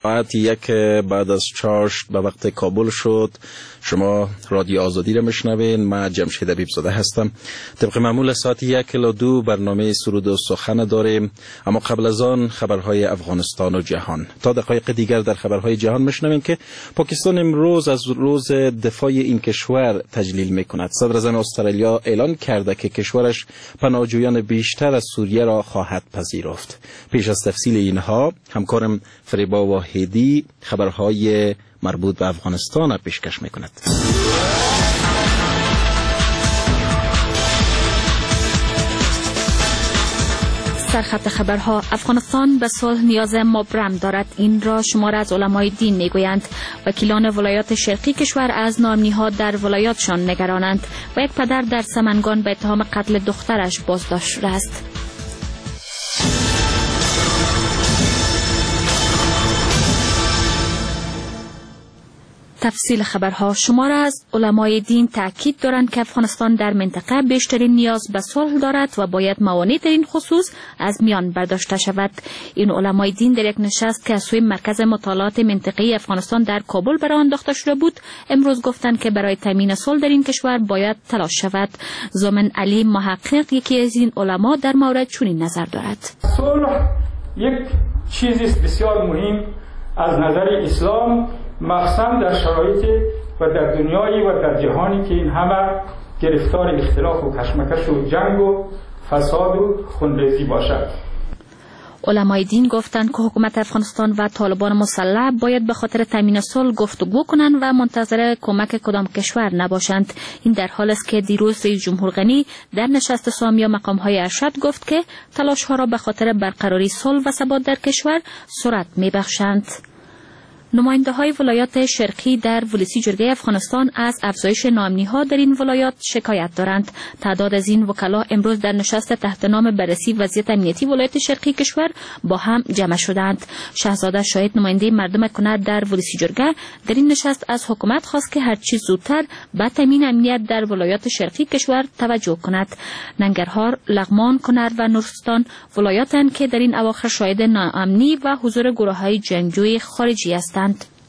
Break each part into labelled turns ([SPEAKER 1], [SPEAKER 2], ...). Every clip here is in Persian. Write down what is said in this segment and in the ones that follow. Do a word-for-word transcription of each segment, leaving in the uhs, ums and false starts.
[SPEAKER 1] ساعت یک بعد از چاشت به وقت کابل شد. شما رادیو آزادی را میشنوین. من جمشید حبیبزاده هستم. طبق معمول ساعت یک الی دو برنامه سرود و سخن داریم، اما قبل از آن خبرهای افغانستان و جهان. تا دقایق دیگر در خبرهای جهان میشنوین که پاکستان امروز از روز دفاع این کشور تجلیل میکند. صدر اعظم استرالیا اعلان کرده که کشورش پناهجویان بیشتر از سوریه را خواهد پذیرفت. پیش از تفصیل اینها همکارم فریبا واحدی خبرهای مربوط به افغانستان پیشکش میکند.
[SPEAKER 2] سرخط خبرها: افغانستان به صلح نیاز مبرم دارد. این را شمار از علمای دین میگویند. وکیلان ولایات شرقی کشور از ناامنی‌ها در ولایاتشان نگرانند و یک پدر در سمنگان به اتهام قتل دخترش بازداشت شده است. تفصیل خبرها: شمار از علمای دین تاکید دارند که افغانستان در منطقه بیشترین نیاز به صلح دارد و باید موانع در این خصوص از میان برداشته شود. این علمای دین در یک نشست که از سوی مرکز مطالعات منطقه‌ای افغانستان در کابل برای انداخته شده بود، امروز گفتند که برای تامین صلح در این کشور باید تلاش شود. زامن علی محقق یکی از این علما در مورد چنین نظر دارد.
[SPEAKER 3] صلح یک چیزی است بسیار مهم از نظر اسلام، مخصوصا در شرایطی و در دنیایی و در جهانی که این همه گرفتار اختلاف و کشمکش و جنگ و فساد و خونریزی باشد.
[SPEAKER 2] علمای دین گفتند که حکومت افغانستان و طالبان مسلح باید به خاطر تامین صلح گفتگو کنند و منتظر کمک کدام کشور نباشند. این در حالی است که دیروز رئیس جمهور غنی در نشست سامی مقام‌های ارشد گفت که تلاش‌ها را به خاطر برقراری صلح و ثبات در کشور سرعت می‌بخشند. نماینده های ولایات شرقی در ولسی جرگه افغانستان از افزایش ناامنی‌ها در این ولایات شکایت دارند. تعداد از این وکلا امروز در نشست تحت نام بررسی وضعیت امنیتی ولایت شرقی کشور با هم جمع شدند. شهزاده شاهد نماینده مردم کنر در ولسی جرگه در این نشست از حکومت خواست که هر چیز زودتر به تامین امنیت در ولایات شرقی کشور توجه کند. ننگرهار، لغمان، کنر و نورستان ولایاتند که در این اواخر شاهد ناامنی و حضور گروه‌های جنگجوی خارجی هستند.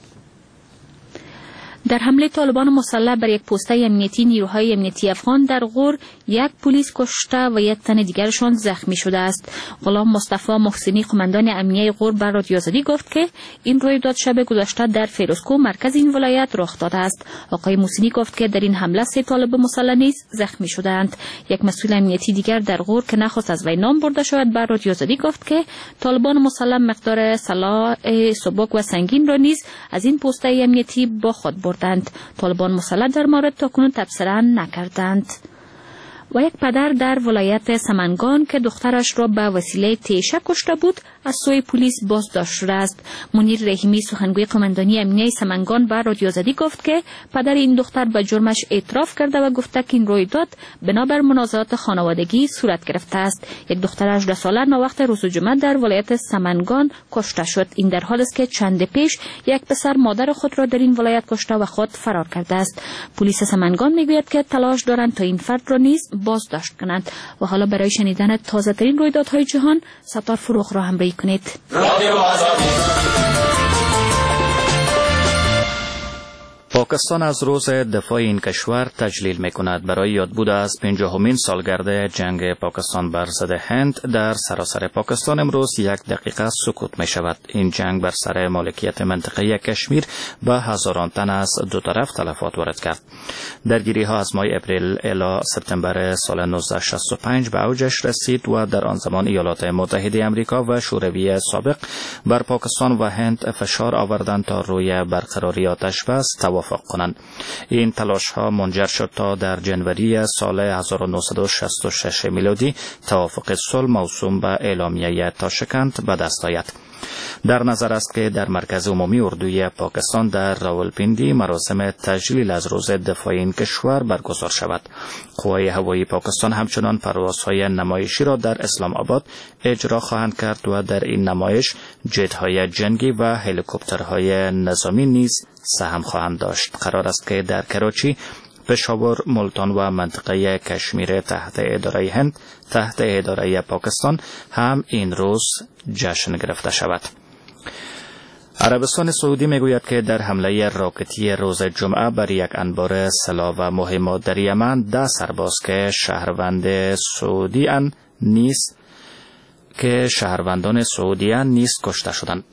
[SPEAKER 2] در حمله طالبان مسلح بر یک پوسته امنیتی نیروهای امنیتی افغان در غور یک پلیس کشته و یک تن دیگرشان زخمی شده است. غلام مصطفی محسنی قماندان امنیه غور بر رادیو آزادی گفت که این رویداد شب گذشته در فیروزکوه مرکز این ولایت رخ داده است. آقای محسنی گفت که در این حمله سه طالب مسلح نیز زخمی شدند. یک مسئول امنیتی دیگر در غور که نخواست از وی نام برده شود بر رادیو آزادی گفت که طالبان مسلح مقدار سلاح سبک و سنگین را نیز از این پوسته امنیتی با خود بردند. طالبان مسلح در مورد تاکنون تبصره نکردند. و یک پدر در ولایت سمنگان که دخترش را به وسیله تیشه کشته بود از سوی پلیس بازداشت شده است. منیر رحیمی سخنگوی قماندانی امنیه سمنگان به رادیو آزادی گفت که پدر این دختر به جرمش اعتراف کرده و گفته که این رویداد بنابر منازعات خانوادگی صورت گرفته است. یک دختر هجده ساله ناوقت روز جمعه در ولایت سمنگان کشته شد. این در حالی است که چند پیش یک پسر مادر خود را در این ولایت کشته و خود فرار کرده است. پلیس سمنگان میگوید که تلاش دارند تا این فرد را نیز بازداشت کنند. و حالا برای شنیدن تازه ترین رویدادهای جهان ستار فروغ را همراهی کنید.
[SPEAKER 4] پاکستان از روز دفاع این کشور تجلیل می‌کند. برای یادبود از پنجاهمین سالگرد جنگ پاکستان بر ضد هند در سراسر پاکستان امروز یک دقیقه سکوت می‌شود. این جنگ بر سر مالکیت منطقه کشمیر به هزاران تن از دو طرف تلفات وارد کرد. درگیری‌ها از ماه اپریل الی سپتامبر سال نوزده شصت و پنج به اوجش رسید و در آن زمان ایالات متحده آمریکا و شوروی سابق بر پاکستان و هند فشار آوردند تا روی برقراری آتش بس توافق کنند. این تلاش ها منجر شد تا در جنوری سال هزار و نهصد و شصت و شش میلادی توافق صلح موسوم به اعلامیه تاشکند به دست آید. در نظر است که در مرکز عمومی اردوی پاکستان در راولپیندی مراسم تجلیل از روز دفاع این کشور برگزار شود. قوای هوایی پاکستان همچنان پروازهای نمایشی را در اسلام آباد اجرا خواهند کرد و در این نمایش جت‌های جنگی و هلیکوپترهای نظامی نیز سهم خواهند داشت. قرار است که در کراچی، پشاور، ملتان و منطقه کشمیر تحت اداره هند تحت اداره پاکستان هم این روز جشن گرفته شود. عربستان سعودی میگوید که در حمله راکتی روز جمعه بر یک انبار سلاح و مهمات در یمن ده سرباز که شهروند سعودیان نیست که شهروندان سعودیان نیست کشته شدند.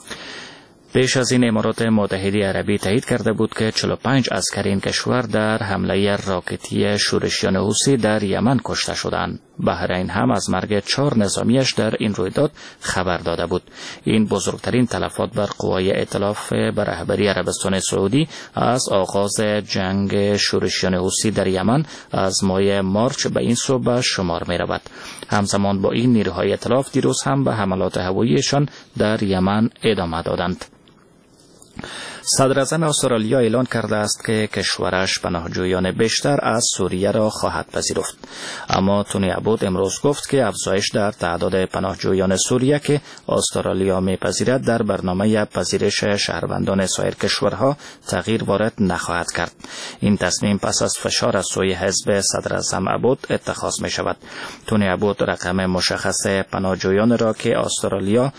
[SPEAKER 4] پیش از این امارات متحده عربی تایید کرده بود که چهل و پنج عسکر این کشور در حمله راکتی شورشیان حوثی در یمن کشته شدند. بحرین هم از مرگ چهار نظامیش در این رویداد خبر داده بود. این بزرگترین تلفات بر قوای ائتلاف بر رهبری عربستان سعودی از آغاز جنگ شورشیان حوثی در یمن از ماه مارچ به این سو به شمار می رود. همزمان با این نیروهای ائتلاف دیروز هم به حملات هواییشان در یمن ادامه دادند. صدر اعظم استرالیا اعلان کرده است که کشورش پناهجویان بیشتر از سوریه را خواهد پذیرفت. اما تونی ابوت امروز گفت که افزایش در تعداد پناهجویان سوریه که استرالیا میپذیرد در برنامه پذیرش شهروندان سایر کشورها تغییر وارد نخواهد کرد. این تصمیم پس از فشار از سوی حزب صدر اعظم ابوت اتخاذ می شود. تونی ابوت رقم مشخص پناهجویان را که استرالیا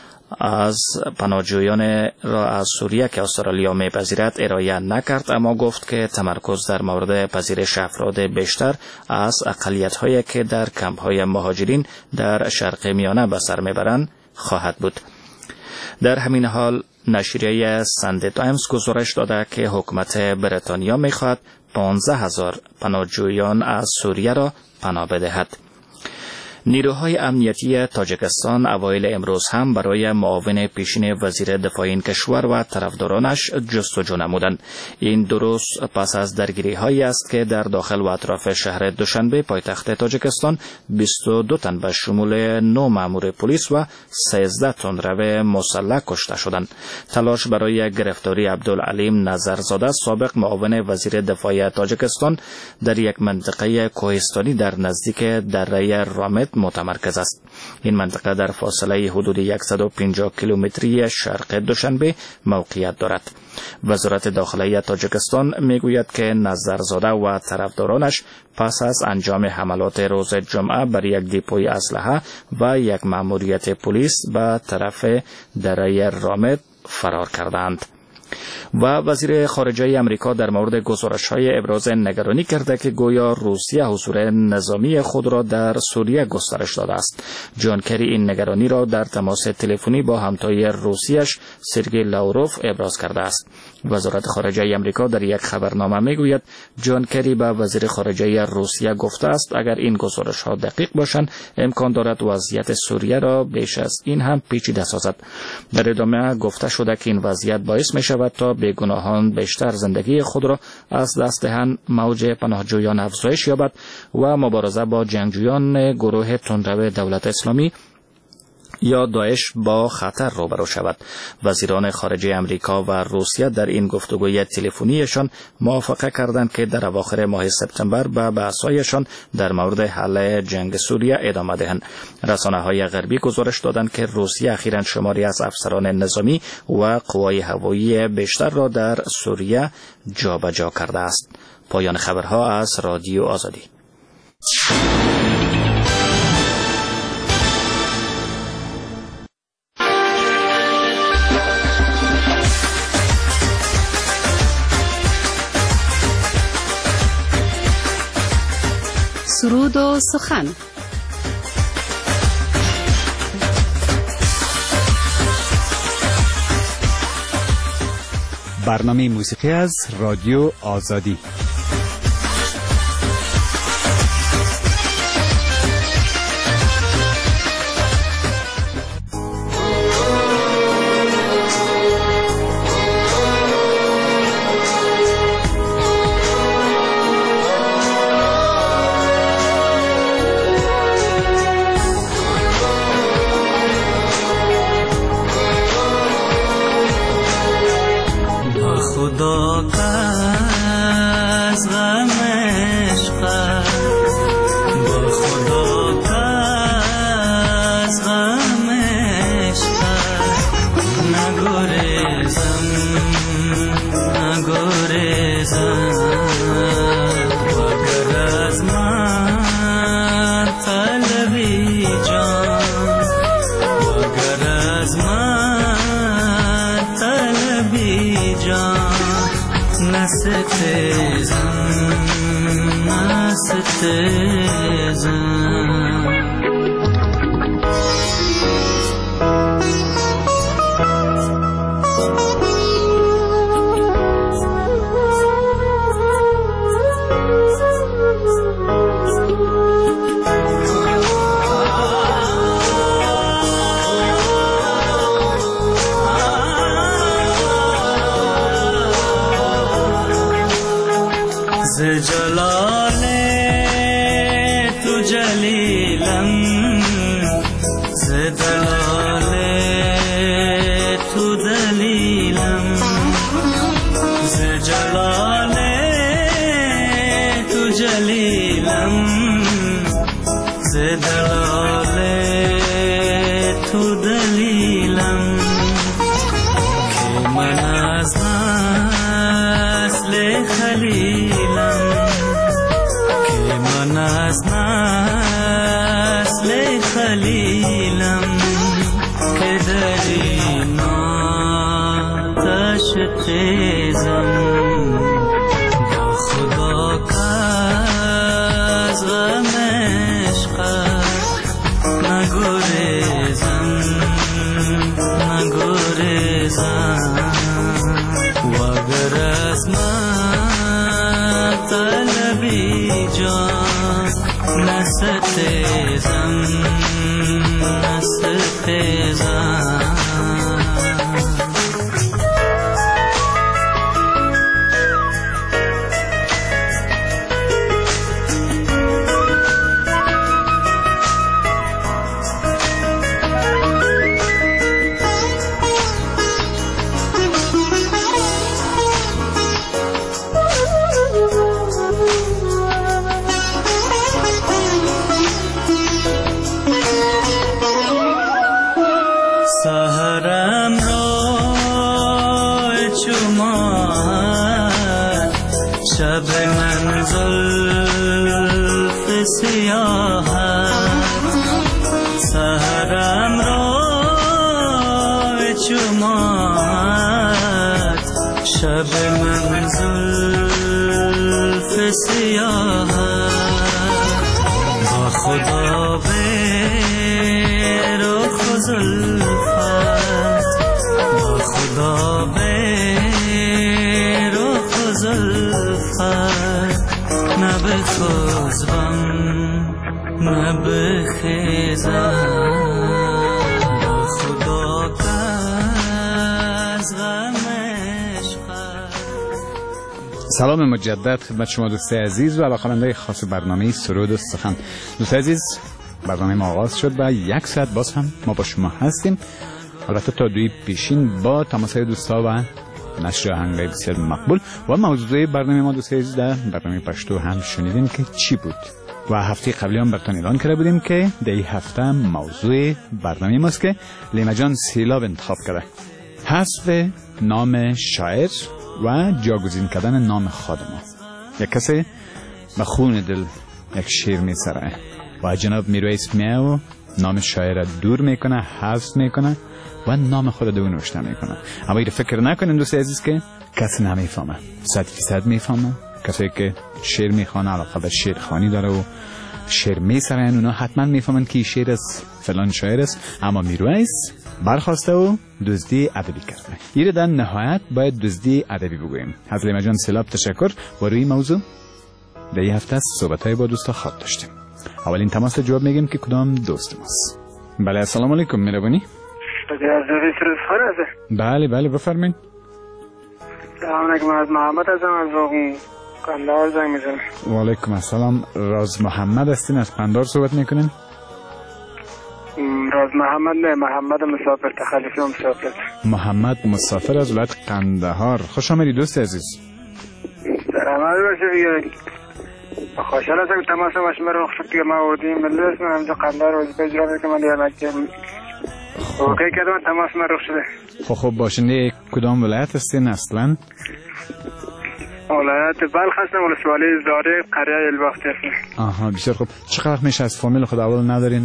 [SPEAKER 4] از پناهجویان را از سوریه که استرالیا میپذیرد ارائه نکرد، اما گفت که تمرکز در مورد پذیرش افراد بیشتر از اقلیت‌هایی که در کمپ‌های مهاجرین در شرق میانه به سر میبرند خواهد بود. در همین حال نشریه ساندی تایمز گزارش داده که حکومت بریتانیا میخواهد پانزده هزار پناهجویان از سوریه را پناه بدهد. نیروهای امنیتی تاجیکستان اوایل امروز هم برای معاون پیشین وزیر دفاع این کشور و طرفدارانش جستجو نمودند. این دو روز پس از درگیری هایی است که در داخل و اطراف شهر دوشنبه پایتخت تاجیکستان بیست و دو تن به شمول نه مأمور پلیس و سیزده تن رو مسلح کشته شدند. تلاش برای گرفتاری عبدالعلیم نظرزاده سابق معاون وزیر دفاع تاجیکستان در یک منطقه کوهستانی در نزدیک دره رامت متمرکز است. این منطقه در فاصله حدود صد و پنجاه کیلومتری شرق دوشنبه موقعیت دارد. وزارت داخلی تاجیکستان میگوید که نظرزاده و طرفدارانش پس از انجام حملات روز جمعه بر یک دیپوی اسلحه و یک مأموریت پلیس به طرف دره رامت فرار کردند. و وزیر خارجه امریکا در مورد گزارش‌های ابراز نگرانی کرده که گویا روسیه حضور نظامی خود را در سوریه گسترش داده است. جان کری این نگرانی را در تماس تلفنی با همتای روسیش سرگئی لاوروف ابراز کرده است. وزارت خارجه امریکا در یک خبرنامه میگوید جان کری به وزیر خارجه روسیه گفته است اگر این گزارش‌ها دقیق باشند امکان دارد وضعیت سوریه را بیش از این هم پیچیده سازد. در ادامه گفته شده که این وضعیت باعث می شود تا بیگناهان بیشتر زندگی خود را از دست دهند، موج پناهجویان افزایش یابد و مبارزه با جنگجویان گروه تندرو دولت اسلامی یا داعش با خطر روبرو شود. وزیران خارجه امریکا و روسیه در این گفتگوی تلفنیشان موافقه کردند که در اواخر ماه سپتامبر به بحث‌هایشان در مورد حل جنگ سوریه ادامه دهند. رسانه‌های غربی گزارش دادند که روسیه اخیراً شماری از افسران نظامی و قوای هوایی بیشتر را در سوریه جابجا کرده است. پایان خبرها از رادیو آزادی.
[SPEAKER 5] سرود و سخن.
[SPEAKER 6] برنامه موسیقی از رادیو آزادی.
[SPEAKER 7] خدا از غم عشقت، با خدا از غم عشقت نگریزم نگریزم وگر از من طلبی جان وگر از من جان نستیزم نستیزم ز جلال تو جلیلم ز دلال تو دلیلم ز جلال تو جلیلم ز دلال تو دلیلم که من از نسل خلیلم که من از نسل خلیلم که در این آتش تیزم با خدا که از غم عشقت نگریزم نگریزم و اگر از من طلبی جان نستیزم نستیزم سهرم را چومد شب من زلف سیاهت سهرم را چومد شب من زلف سیاهت با خدا به رخ زلفت با خدا به رخ زلفت نه بخزبم نه بخیزم با خدا که از غم عشقت.
[SPEAKER 6] سلام مجدد خدمت شما دوست عزیز و علاقه‌مندان خاص برنامه سرود و سخن. دوست عزیز، برنامه ما آغاز شد و یک ساعت باز هم ما با شما هستیم، البته تا دوی پیشین با تماسهای دوستا و نشر آهنگ‌های بسیار مقبول. و موضوع برنامه ما دوست عزیز در برنامه پشتو هم شنیدین که چی بود و هفته قبلی هم براتون اعلان کرده بودیم که در این هفته موضوع برنامه ماست که لیما جان سیلاب انتخاب کرده، حذف نام شاعر و جاگزین کردن نام خود ما. یک کسی به خون دل یک شیر می‌سره و جناب میرویس میاو نام شاعر دور میکنه، حذف میکنه و نام خود دو نوشته میکنه. اما این فکر نکنین دوست عزیز که کسی نمیفهمه، صد فیصد میفهمه. کسی که شعر میخوانه، علاقه به شعر خوانی داره و شعر میسرن، اونا حتما میفهمن که شعر از فلان شاعر است. اما میرویس برخواسته و دزدی ادبی کرده. این در نهایت باید دزدی ادبی بگوییم. از لیما جان سیلاب تشکر و روی موضوع در این هفته صحبت‌های با دوستا خواب داشتیم. اولین تماس جواب میگیم که کدام دوست ماست. بله السلام علیکم، مهربانی. بله بله بفرمایید.
[SPEAKER 5] سلام علیکم، از محمد هستم از قندهار زنگ میزنم.
[SPEAKER 6] و علیکم السلام. راز محمد هستین از قندهار صحبت میکنین؟
[SPEAKER 5] راز محمد نه، محمد مسافر، تخلیفی مسافر.
[SPEAKER 6] محمد مسافر از ولایت قندهار. خوش آمدید دوست عزیز.
[SPEAKER 5] سلام علیکم. خوشحال هستم که تماس با شما رو رخصت که ما آوردیم. ملی اسم همجا قندهار وظیفه اجرا میکنم. من دیگه مکتب اوکی کردم، تماس من رخ شده.
[SPEAKER 6] خب خب باشنده کدام ولایت هستین اصلا؟
[SPEAKER 5] ولایت بلخ هستم، ولسوالی زاره، قریه الباختی هستم.
[SPEAKER 6] آها بسیار خوب. چقدر وقت میشه از فامیل خود اول ندارین؟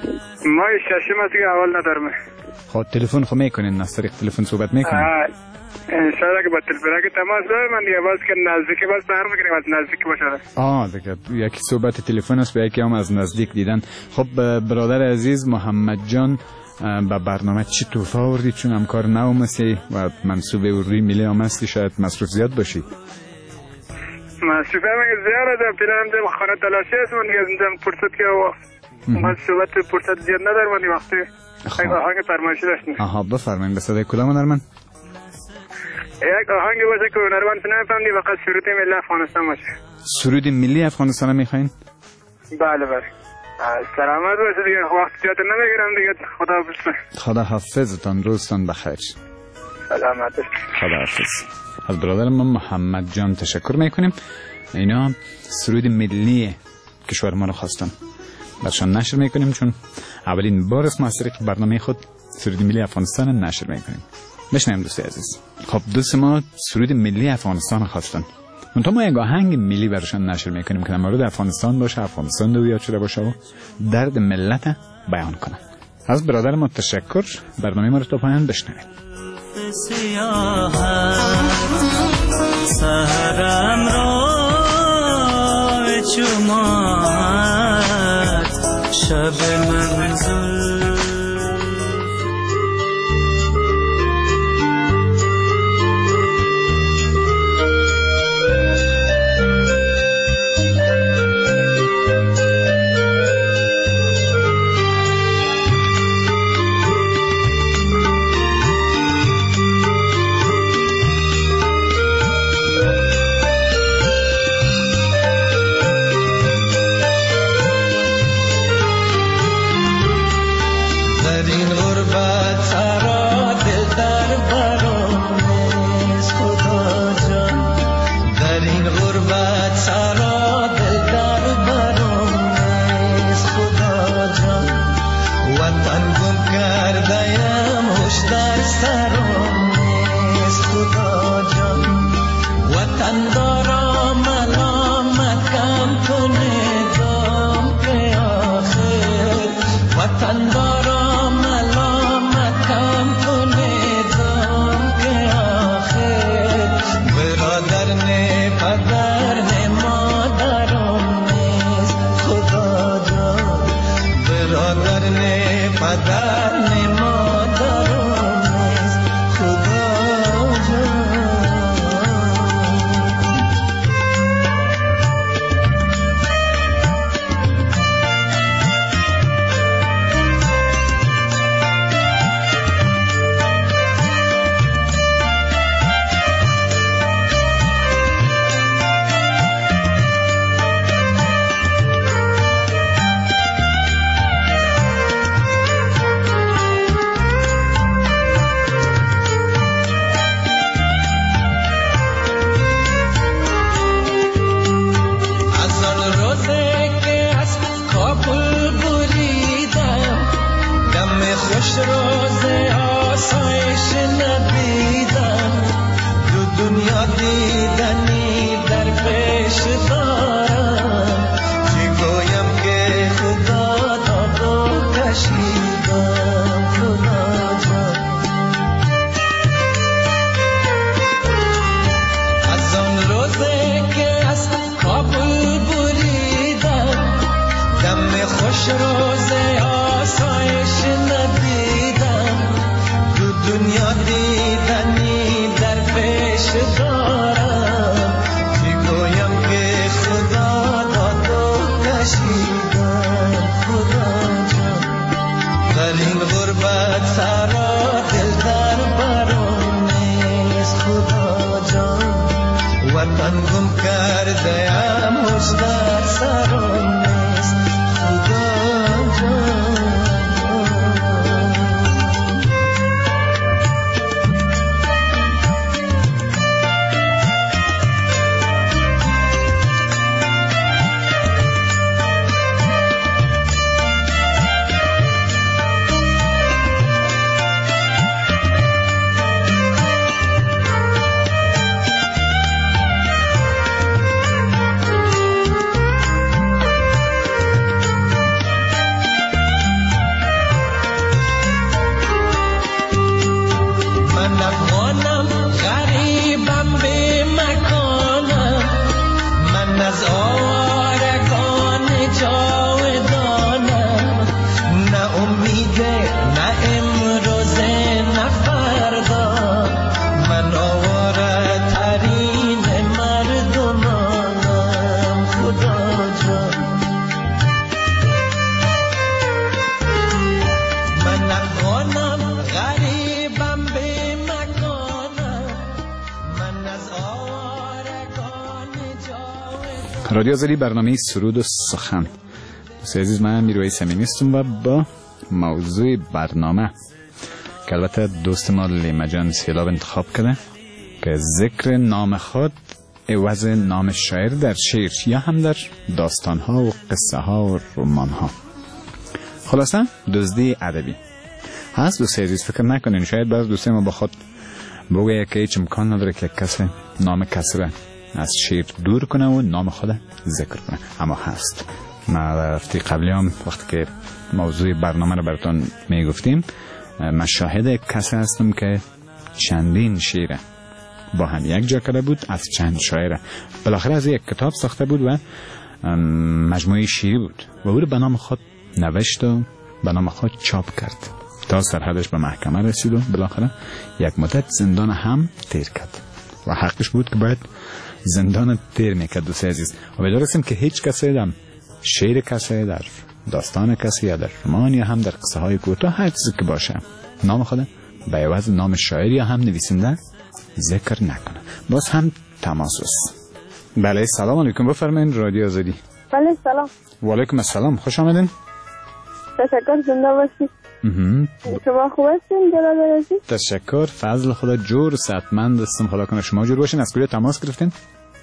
[SPEAKER 5] ما ششم هست که اول ندارم.
[SPEAKER 6] خب تلفن خب میکنین، از طریق تلفن صحبت میکنین؟
[SPEAKER 5] انشاءالله که با تلفن که تماس دارم من دیگه باز که نزدیکی باز برم میکنیم از نزدیکی باشه.
[SPEAKER 6] آه دیگه یکی صحبت تلفن است به یکی هم از نزدیک دیدن. خب برادر عزیز محمد جان به برنامه چی توفه آوردید؟ چون همکار نو مستی و منصوب روی ملی هم هستی، شاید مصروف زیاد باشی.
[SPEAKER 5] مصروف هم زیاد هستم، پیرم دیم خانه تلاشی هست من دیگه از اینجا فرصت که من صحبت فرصت زیاد ندارم من وقتی آهنگ فرمایشی داشتیم.
[SPEAKER 6] آها بفرمایید. به صدای کدام هنرمند؟
[SPEAKER 5] یک آهنگی باشه که هنرمند نفهمدی فقط سرود ملی افغانستان باشه.
[SPEAKER 6] سرود ملی افغانستان میخواین؟
[SPEAKER 5] بله بله. سلامت باشه دیگه، وقت زیاد نمیگیرم دیگه. خدا حافظ.
[SPEAKER 6] خدا حافظتان، روزتان بخیر.
[SPEAKER 5] سلامت.
[SPEAKER 6] خدا حافظ. از برادر ما محمد جان تشکر میکنیم. اینا سرود ملی کشور ما رو خواستن، برشان نشر میکنیم چون اولین بار است ما از طریق برنامه خود سرود ملی افغانستان نشر میکنیم. بشنویم دوستی عزیز. خب دوست ما سرود ملی افغانستان خواستن، منتها ما یک آهنگ ملی برشان نشر میکنیم که در مورد افغانستان باشه، افغانستان دو یاد شده باشه و درد ملت بیان کنه. از برادر ما تشکر. برنامه ما رو تا پایان بشنوید.
[SPEAKER 7] سهرم را چومات شب منزل از آوارگان جاودانم، نه امیده نه امروزه نه فردا، من آواره ترین مردمانم خدا جان. من افغانم غریبم به مکانم، من از آوارگان جاودانم.
[SPEAKER 6] رادیو آزادی برنامه سرود و سخن. دوستان عزیز، من میروی صمیمی هستم و با موضوع برنامه که البته دوست ما لیما جان سیلاب انتخاب کرده که ذکر نام خود عوض نام شاعر در شعر یا هم در داستان ها و قصه ها و رمان ها. خلاصه دزدی ادبی هست. دوستان عزیز فکر نکنین شاید بعض دوستان ما با خود بگه که هیچ امکان نداره که کسی نام کسی را از شعر دور کنه و نام خود ذکر کنه، اما هست. ما در هفته قبلی هم وقتی که موضوع برنامه رو براتون میگفتیم من شاهد کسی هستم که چندین شعر با هم یک جا کرده بود از چند شاعر، بالاخره از یک کتاب ساخته بود و مجموعه شعری بود و او رو به نام خود نوشت و به نام خود چاپ کرد تا سرحدش به محکمه رسید و بالاخره یک مدت زندان هم تیر کرد و حقش بود که باید زندان تیر میکرد. دوست عزیز و بدارستیم که هیچ کسی در شعر کسی، در داستان کسی یا در رمان یا هم در قصه های کوتاه هر چیزی که باشه نام خود به عوض نام شاعر یا هم نویسنده ذکر نکنه. باز هم تماس است. بله سلام علیکم، بفرمایید رادیو آزادی.
[SPEAKER 8] بله سلام.
[SPEAKER 6] و علیکم السلام، خوش آمدین.
[SPEAKER 8] تشکر، زنده باشید. شما خوب هستین جلال عزیز؟
[SPEAKER 6] تشکر، فضل خدا جور صحتمند هستم. خدا کنه شما جور باشین. از کجا تماس گرفتین؟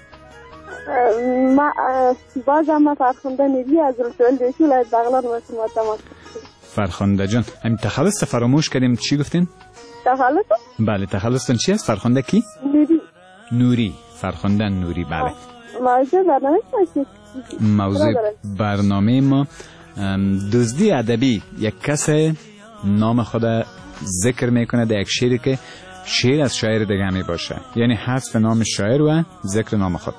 [SPEAKER 8] ما باز هم فرخنده نیدی از رسول دیشی ولایت بغلان واسه ما تماس گرفتیم.
[SPEAKER 6] فرخنده جان، همین تخلص فراموش کردیم، چی گفتین؟
[SPEAKER 8] تخلص؟
[SPEAKER 6] بله تخلصتون چی است؟ فرخنده کی؟
[SPEAKER 8] نوری.
[SPEAKER 6] نوری، فرخنده نوری. بله.
[SPEAKER 8] موضوع برنامه چی؟
[SPEAKER 6] موضوع برنامه ما دزدی ادبی. یک کس نام خود ذکر میکنه در یک شعری که شعر از شاعر دیگه می باشه، یعنی حذف نام شاعر و ذکر نام خود.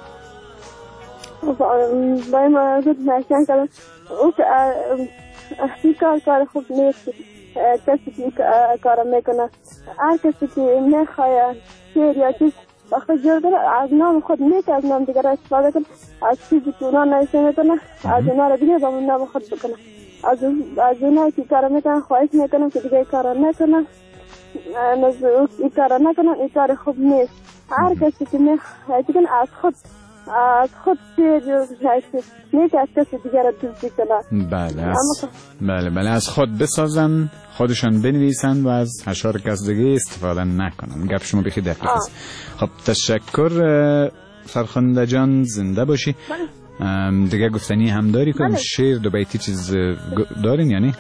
[SPEAKER 8] باید ما گفت نشان کنم او که احتی کار کار خوب نیست. کسی که کار میکنه هر کسی که میخواه شعر یا چیز وقتی جور کنه از نام خود میکنه، از نام دیگر استفاده کنه، از چیزی که اونا نایشه میکنه از اونا رو دیگه با نام خود بکنه. از از اونایی که کار میکنن خواهش میکنم که دیگه کار نکنن، این کار نکنن، این کار خوب نیست. هر کسی که میخواه از خود از خود شعر نیست از کسی دیگر رو دزدی کنه.
[SPEAKER 6] بله از بله بله از خود بسازن، خودشان بنویسن و از اشعار کس دیگه استفاده نکنن. گپ شما بخی دقیق است. خب تشکر فرخنده جان، زنده باشی. دیگه گفتنی هم داری کنیم؟ شعر دو بیتی چیز دارین یعنی؟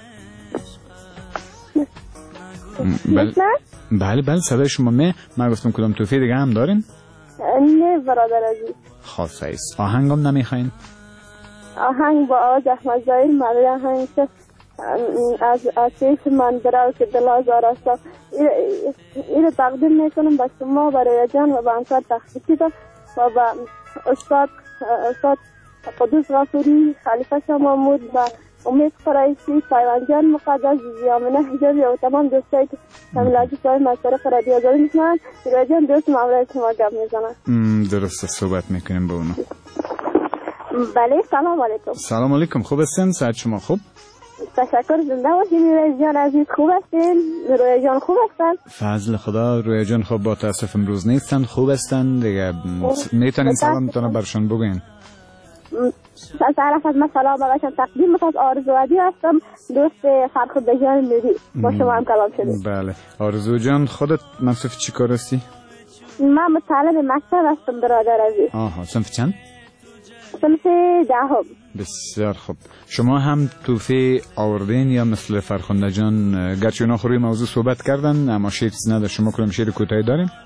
[SPEAKER 6] بله بله بله صدای شما می من گفتم کدام توفیق دیگه هم دارین؟
[SPEAKER 8] نه برادر عزیز.
[SPEAKER 6] خاصه است. آهنگ هم نمیخواین؟
[SPEAKER 8] آهنگ با آواز احمد ظاهر مالی آهنگ که از آتیش من براو که دل آزار است. این تقدیم میکنم با شما، برای جان و با همکار تخصیصی و با استاد استاد قدوس غفوری، خلیفه شاه محمود و امید قریشی، پیوند جان مقدس، زیامنه حجابی و تمام دوستایی که تملاجی سای مستر رادیو آزادی میشنن. برای جان دوست معامله شما گپ میزنن.
[SPEAKER 6] درسته، صحبت میکنیم با اونا.
[SPEAKER 8] بله سلام علیکم.
[SPEAKER 6] سلام علیکم، خوب هستین؟ صحت شما خوب؟
[SPEAKER 8] تشکر، زنده باشین. روی جان عزیز خوب هستین؟ روی جان خوب هستن؟
[SPEAKER 6] فضل خدا روی جان خوب، با تاسف امروز نیستن، خوب هستن دیگه. میتونین سلامتون برشون بگین؟
[SPEAKER 8] تعرف از من سلام برایشان تقدیم از آرزو عدی هستم، دوست فرخنده جان نوری. با شما هم کلام شدیم.
[SPEAKER 6] بله آرزو جان، خودت مصرف چی کار هستی؟
[SPEAKER 8] من مطالب مکتب هستم برادر عزیز.
[SPEAKER 6] آها، صنف چند؟
[SPEAKER 8] صنف دهم.
[SPEAKER 6] بسیار خوب. شما هم توفی آوردین یا مثل فرخنده جان؟ گرچه اونا خوری موضوع صحبت کردن اما شعر چیز نداره، شما کدام شعر کوتاهی دارین؟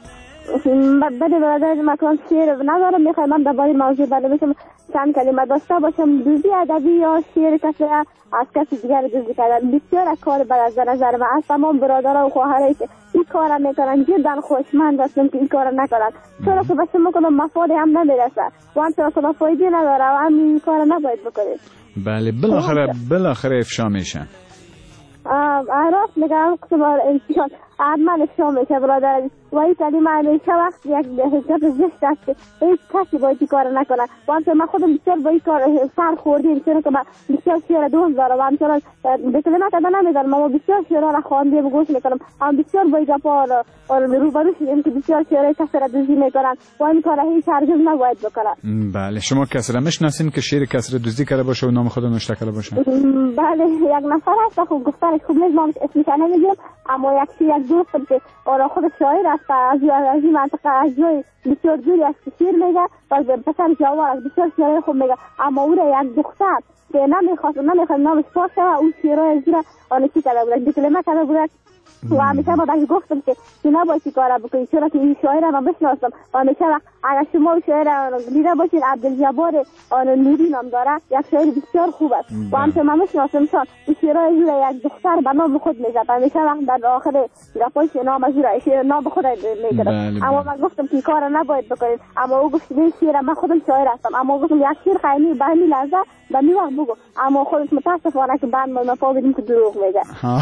[SPEAKER 8] بده برادر مکان شعر ندارم، میخوام من درباره موضوع بنویسم چند کلمه داشته باشم. دزدی ادبی یا شعر کسی از کسی دیگر دزدی کردن بسیار کار بد از نظر من. از تمام برادران و خواهرایی که این کار میکنن جدا خوشمند هستم که این کار نکنن، چرا که به شما کنم مفاد هم نمیرسه و هم چرا که فایده نداره و هم این کار نباید بکنید.
[SPEAKER 6] بله بالاخره بالاخره افشا میشه.
[SPEAKER 8] راست میگم قسم انتشار حتما افشا میشه برادر و این کلمه همیشه وقت یک حجت زشت است که هیچ کسی باید این کار نکنه و همچنان من خودم بسیار با این کار سر خوردیم، چرا که من بسیار شعر دوست دارم و همچنان به کلمه کده نمیدارم اما بسیار شعرها را خوانده و گوش میکنم، هم بسیار با این گپا روبرو شدیم که بسیار شعرهای کسی را دزدی میکنن و این کار هیچ هرگز نباید بکنن.
[SPEAKER 6] بله شما کسی را میشناسین که شعر کسی را دزدی کرده باشه و نام خود نوشته کرده باشه؟
[SPEAKER 8] بله یک نفر هست خوب گفتنش خوب نیست، ما اسمش نمیگیم اما یک یک دوستم که آره خود شاعر است از از این منطقه از جای بسیار دوری است که شعر میگه و پسر جوان است بسیار شعر خوب میگه اما او را یک دختر که نمیخواست نمیخواست نامش پاک شود اون شعرهای زیرا آن چی کرده بود دکلمه کرده بود و همیشه ما بهش گفتم که تو نباید چی کار بکنی چرا که این شاعر من بشناسم و همیشه اگر شما شاعر دیده باشید عبدالجبار آن نوری نام داره یک شاعر بسیار خوب است و همچنین من بشناسم چون این شعرهای زیرا یک دختر به نام خود میزد همیشه وقت در آخر گپاش نام زیرا شعر نام خود میگرفت اما من گفتم که کار نباید بکنید اما او گفت این شعر من خودم شاعر هستم اما گفتم یک شعر خیلی به همین لحظه به می وقت بگو اما خودش متاسفانه که بعد ما فهمیدیم که دروغ میگه.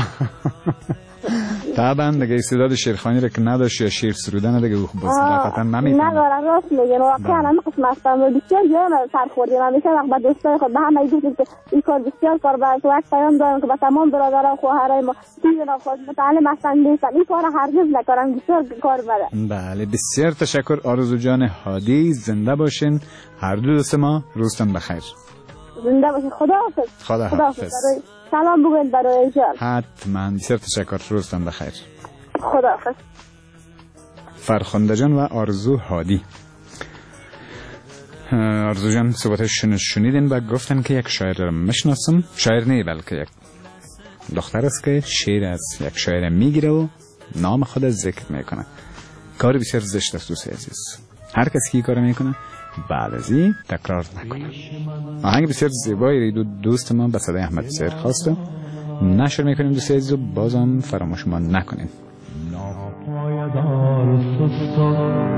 [SPEAKER 6] طبعا دیگه استعداد شعرخوانی را که نداشت یا شعر سرودن دیگه او با صداقتا نمیتونه.
[SPEAKER 8] ندارم راست میگن واقعا من قسم هستم بسیار جان سر خوردیم همیشه وقت با دوستای خود به همه گفتیم که این کار بسیار کار باید وقت پیام دارم که با تمام برادران خواهرای ما دیدن خود متعلم هستن نیستن این کار هرگز نکردن بسیار کار بده.
[SPEAKER 6] بله بسیار تشکر آرزو جان هادی، زنده باشین هر دو دوست ما، روزتون بخیر.
[SPEAKER 8] زنده باشین. خداحافظ.
[SPEAKER 6] خداحافظ.
[SPEAKER 8] سلام بگوین برای جان.
[SPEAKER 6] حتما بسیار تشکر، روزتون بخیر.
[SPEAKER 8] خداحافظ.
[SPEAKER 6] فرخنده جان و آرزو هادی. آرزو جان صحبتش شنیدین و گفتن که یک شاعر را میشناسم، شاعر نه بلکه یک دختر است که شعر از یک شاعر میگیره و نام خود ذکر میکنه. کار بسیار زشت است دوست عزیز، هر کسی که کار میکنه بعد از این تکرار نکنه. آهنگ بسیار زیبایی دو دوست ما به صدای احمد سیر خواسته نشر میکنیم دوست عزیز و بازم فراموش ما نکنیم.
[SPEAKER 7] ناپایدار و سست و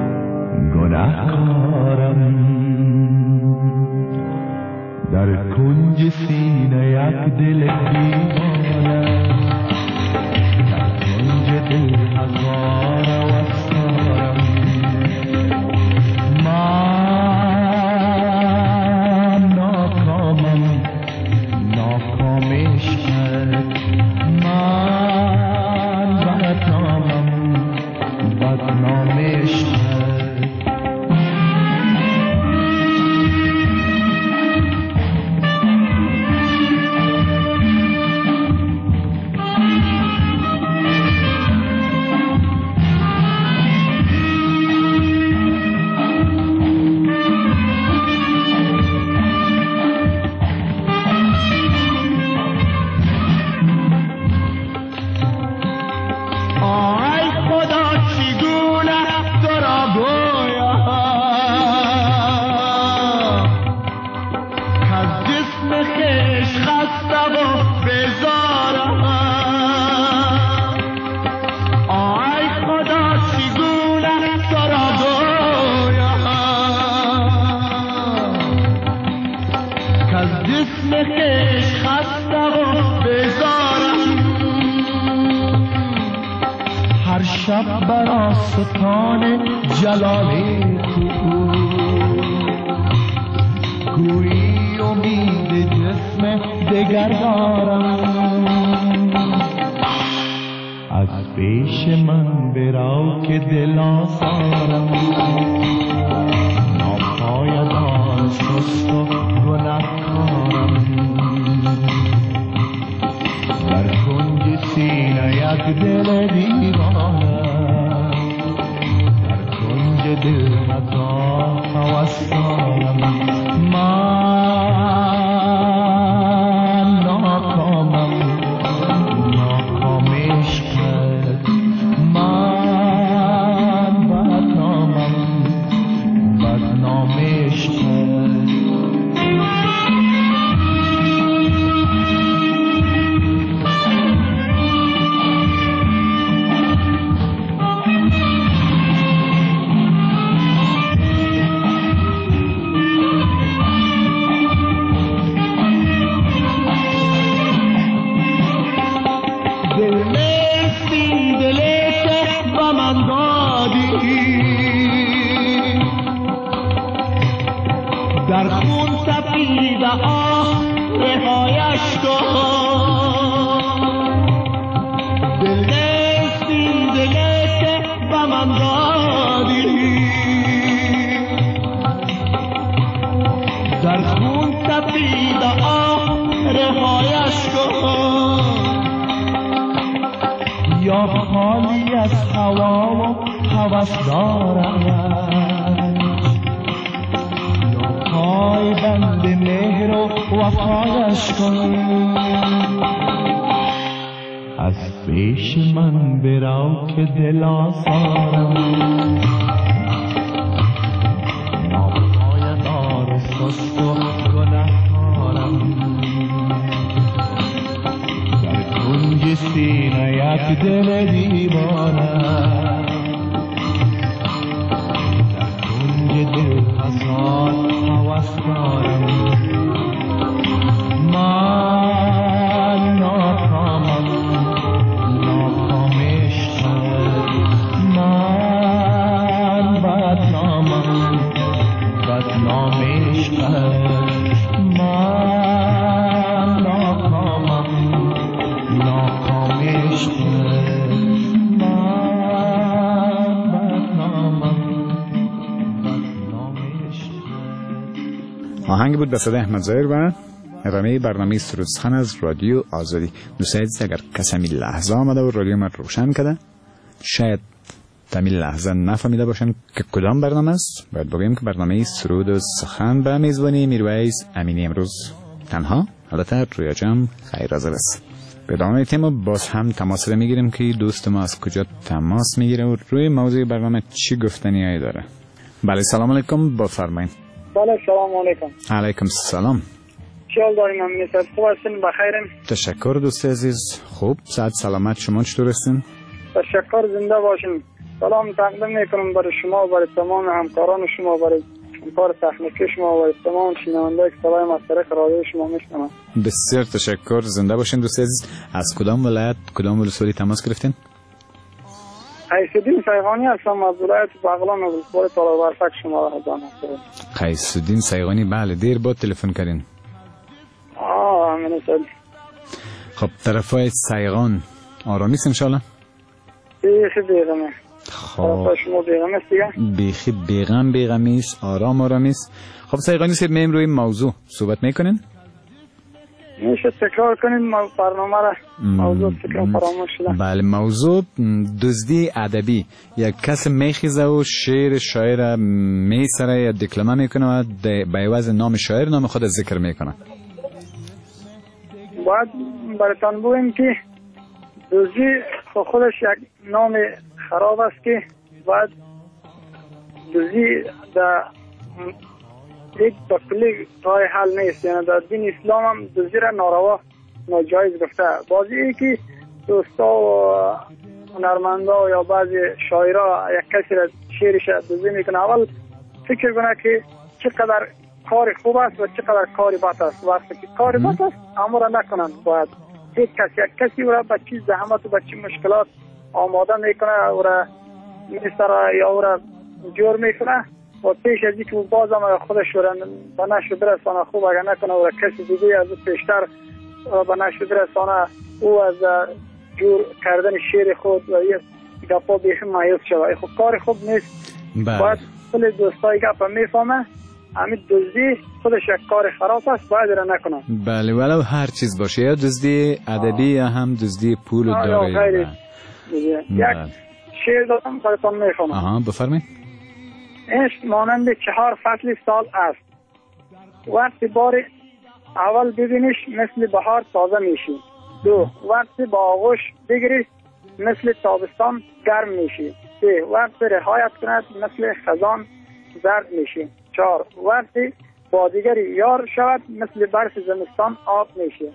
[SPEAKER 7] گناهکارم در کنج سینه یک دل دیوانه در کنج دل هزار افسارم من ناکامم ناکام عشقت من بدنامم بدنام عشقت شب بر آستان جلالی کو گویی امید جسم دگر دارم از پیش من برو که دل آزارم ناپایدار سست و گناهکارم در کنج سینه یک دل دیوانه در کنج دل هزار هوس دارم من ناکامم ناکام عشقت من بدنامم من دادی، در خون تپیده آه رهایش کن، دل سین دلی که به من دادی، در خون تپیده آه رهایش کن، یا خالی از هوا و هوس دارم، پای بند مهر و وفایش کن، از پیش من برو که دل آزارم، ناپایدار و سست و گنهکارم، در کنج سینه یک دل دیوانم، در کنج دل هزار هوسدارم، من ناکامم ناکام عشقت، من بدنامم بدنام عشقت، من ناکامم ناکام عشقت، من بدنامم بدنام عشقت.
[SPEAKER 6] آهنگ بود به صدای احمد ظاهر و ادامه برنامه سرود سخن از رادیو آزادی. دوست عزیز اگر کسمی لحظه آمده و رادیو من روشن کرده، شاید تمی لحظه نفهمیده باشن که کدام برنامه است. باید بگویم که برنامه سرود و سخن به میزبانی میرویس امینی امروز تنها البته روی جمع خیر حاضر است. به ادامه تیم باز هم تماس رو میگیریم که دوست ما از کجا تماس میگیره و روی موضوع برنامه چی گفتنی داره. بله سلام علیکم، بفرمایید.
[SPEAKER 5] بله سلام علیکم.
[SPEAKER 6] علیکم السلام.
[SPEAKER 5] چه حال دارین امین صاحب؟ خوب هستین؟ بخیرین؟
[SPEAKER 6] تشکر دوست عزیز. خوب، صحت سلامت، شما چطور هستین؟
[SPEAKER 5] تشکر، زنده باشین. سلام تقدیم میکنم برای شما و برای تمام همکاران شما، برای همکار تکنیکی شما و برای تمام شنوندگان که صدای مسترک رادیو شما میشنون.
[SPEAKER 6] بسیار تشکر، زنده باشین دوست عزیز. از کدام ولایت کدام ولسوالی تماس گرفتین؟
[SPEAKER 5] قیس‌الدین سیغانی هستم از ولایت بغلان و ولسوالی طالب‌برفک شما را دانم.
[SPEAKER 6] قیس‌الدین سیغانی، بله دیر بعد تلفن کردین.
[SPEAKER 5] آه امین صاحب.
[SPEAKER 6] خب طرفای سیغان آرامی است ان شاء الله؟
[SPEAKER 5] بیخی بیغمه.
[SPEAKER 6] خب
[SPEAKER 5] شما بیغمه است دیگه؟
[SPEAKER 6] بیخی بیغم بیغمی است، آرام آرامی است. خب سیغانی صاحب میم روی موضوع صحبت میکنین؟
[SPEAKER 5] میشه تکرار کنین برنامه را؟ موضوع تکرار فراموش شده.
[SPEAKER 6] بله موضوع دزدی ادبی. یک کس میخیزه و شعر شاعر میسره یا دکلمه میکنه و به عوض نام شاعر نام خود ذکر میکنه.
[SPEAKER 5] باید براتان بگویم که دزدی خودش یک نام خراب است که باید دزدی در یک بکلی راه حل نیست. یعنی در دین اسلام هم دزدی را ناروا ناجایز گفته. بازی ای که دوستا و هنرمندا یا بعضی شاعرها یک کسی را شعرش دزدی میکنه، اول فکر کنه که چقدر کار خوب است و چقدر کار بد است. وقتی که کار بد است اما را نکنن. باید یک کسی یک کسی را به چیز زحمت و به چیز مشکلات آماده میکنه او را میسره یا او را جور میکنه و پیش از اینکه باز هم خودش را به نشد برسانه خوب اگر نکنه و کسی دیگه از او پیشتر به نشد برسانه او از جور کردن شعر خود و یک گپا بیخی مایوس شده. خب کار خوب نیست.
[SPEAKER 6] بله.
[SPEAKER 5] باید کل دوستای گپا میفهمه همین دزدی خودش یک کار خراب است، باید را نکنه.
[SPEAKER 6] بله ولو هر چیز باشه، یا دزدی ادبی یا هم دزدی پول و داره.
[SPEAKER 5] یک شعر دارم براتون میخونم.
[SPEAKER 6] آها بفرمایید.
[SPEAKER 5] عشق مانند چهار فصل سال است، وقتی بار اول ببینیش مثل بهار تازه میشی، دو وقتی با آغوش بگیری مثل تابستان گرم میشی، سه وقتی رهایت کند مثل خزان زرد میشی، چهار وقتی با دیگری یار شود مثل برف زمستان آب میشی.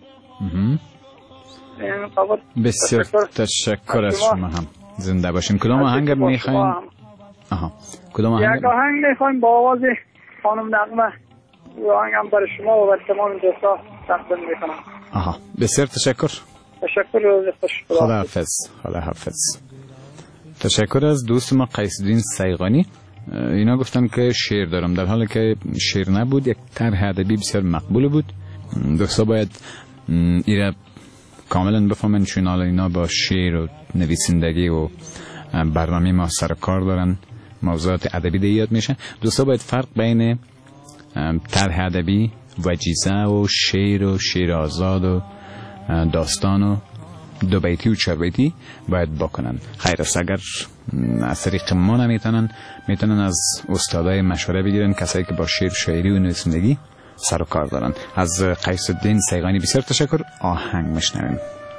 [SPEAKER 6] بسیار تشکر از شما هم. زنده باشین. کدام آهنگ میخواین؟ آها کدام آهنگ؟
[SPEAKER 5] یک آهنگ میخوایم با آواز خانم نغمه. و آهنگ هم برای شما و برای تمام دوستا تقدیم میکنم.
[SPEAKER 6] آها بسیار تشکر.
[SPEAKER 5] تشکر. روز خوش.
[SPEAKER 6] خدا حافظ. خدا حافظ. تشکر از دوست ما قیس‌الدین سیغانی. اینا گفتن که شعر دارم، در حالی که شعر نبود، یک طرح ادبی بسیار مقبول بود. دوستا باید ایره کاملا بفهمن چون حالا اینا با شعر و نویسندگی و برنامه ما سر کار دارن، موضوعات ادبی دیاد میشن. دوستا باید فرق بین طرح ادبی وجیزه و شعر و شعر آزاد و داستان و دو بیتی و چهار بیتی باید بکنن. خیر است اگر از طریق ما نمیتونن، میتونن از استادای مشوره بگیرن، کسایی که با شعر شاعری و نویسندگی سر و کار دارن. از قیس‌الدین سیغانی بسیار تشکر. آهنگ میشنویم.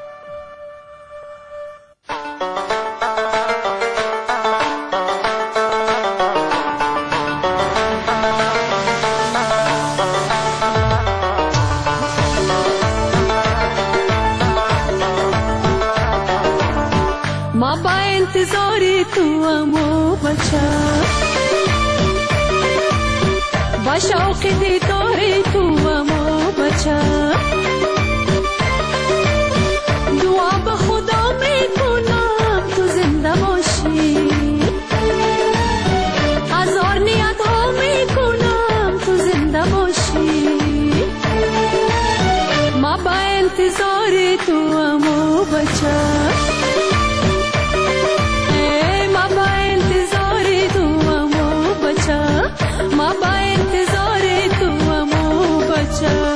[SPEAKER 9] ما با انتظاری تو امو بچه، با شوق دیداری تو امو بچه، دعا به خدا میکنم تو زنده باشی، هزار نیت ها میکنم تو زنده باشی. ما با انتظاری تو امو بچه، ما با انتظار تو امو بچه.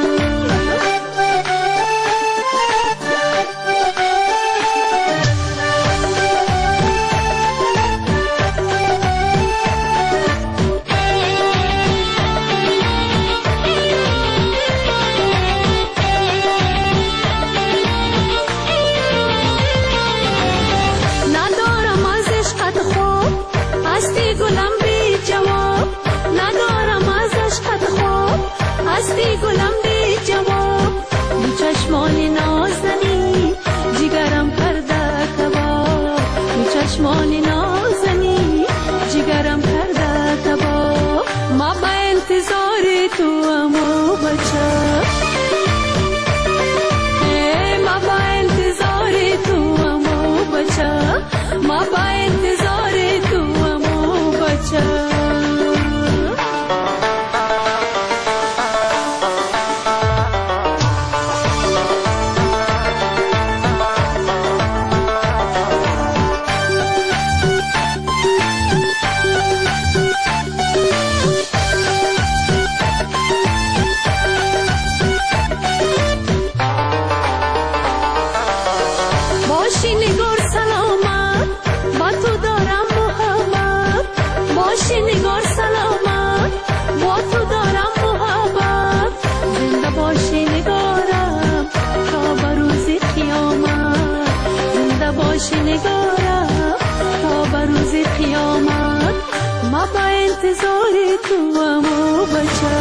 [SPEAKER 9] ندارم از عشقت خوب، هستی گلم بی جواب، ندارم از عشقت خوب، هستی گلم بی جواب. دو چشمان نازنی جگرم کرده کباب، دو چشمان نازنی جگرم کرده کباب. ما با انتظار تو امو بچه، ما با انتظار تو امو بچه، ما با انتظار تو امو بچه. باشی نگار سلامت، با تو دارم محبت، باشی نگار سلامت، با تو دارم محبت. زنده باشی نگارم تا به روز قیامت، زنده باشی نگارم تا به روز قیامت. ما با انتظار تو امو بچه،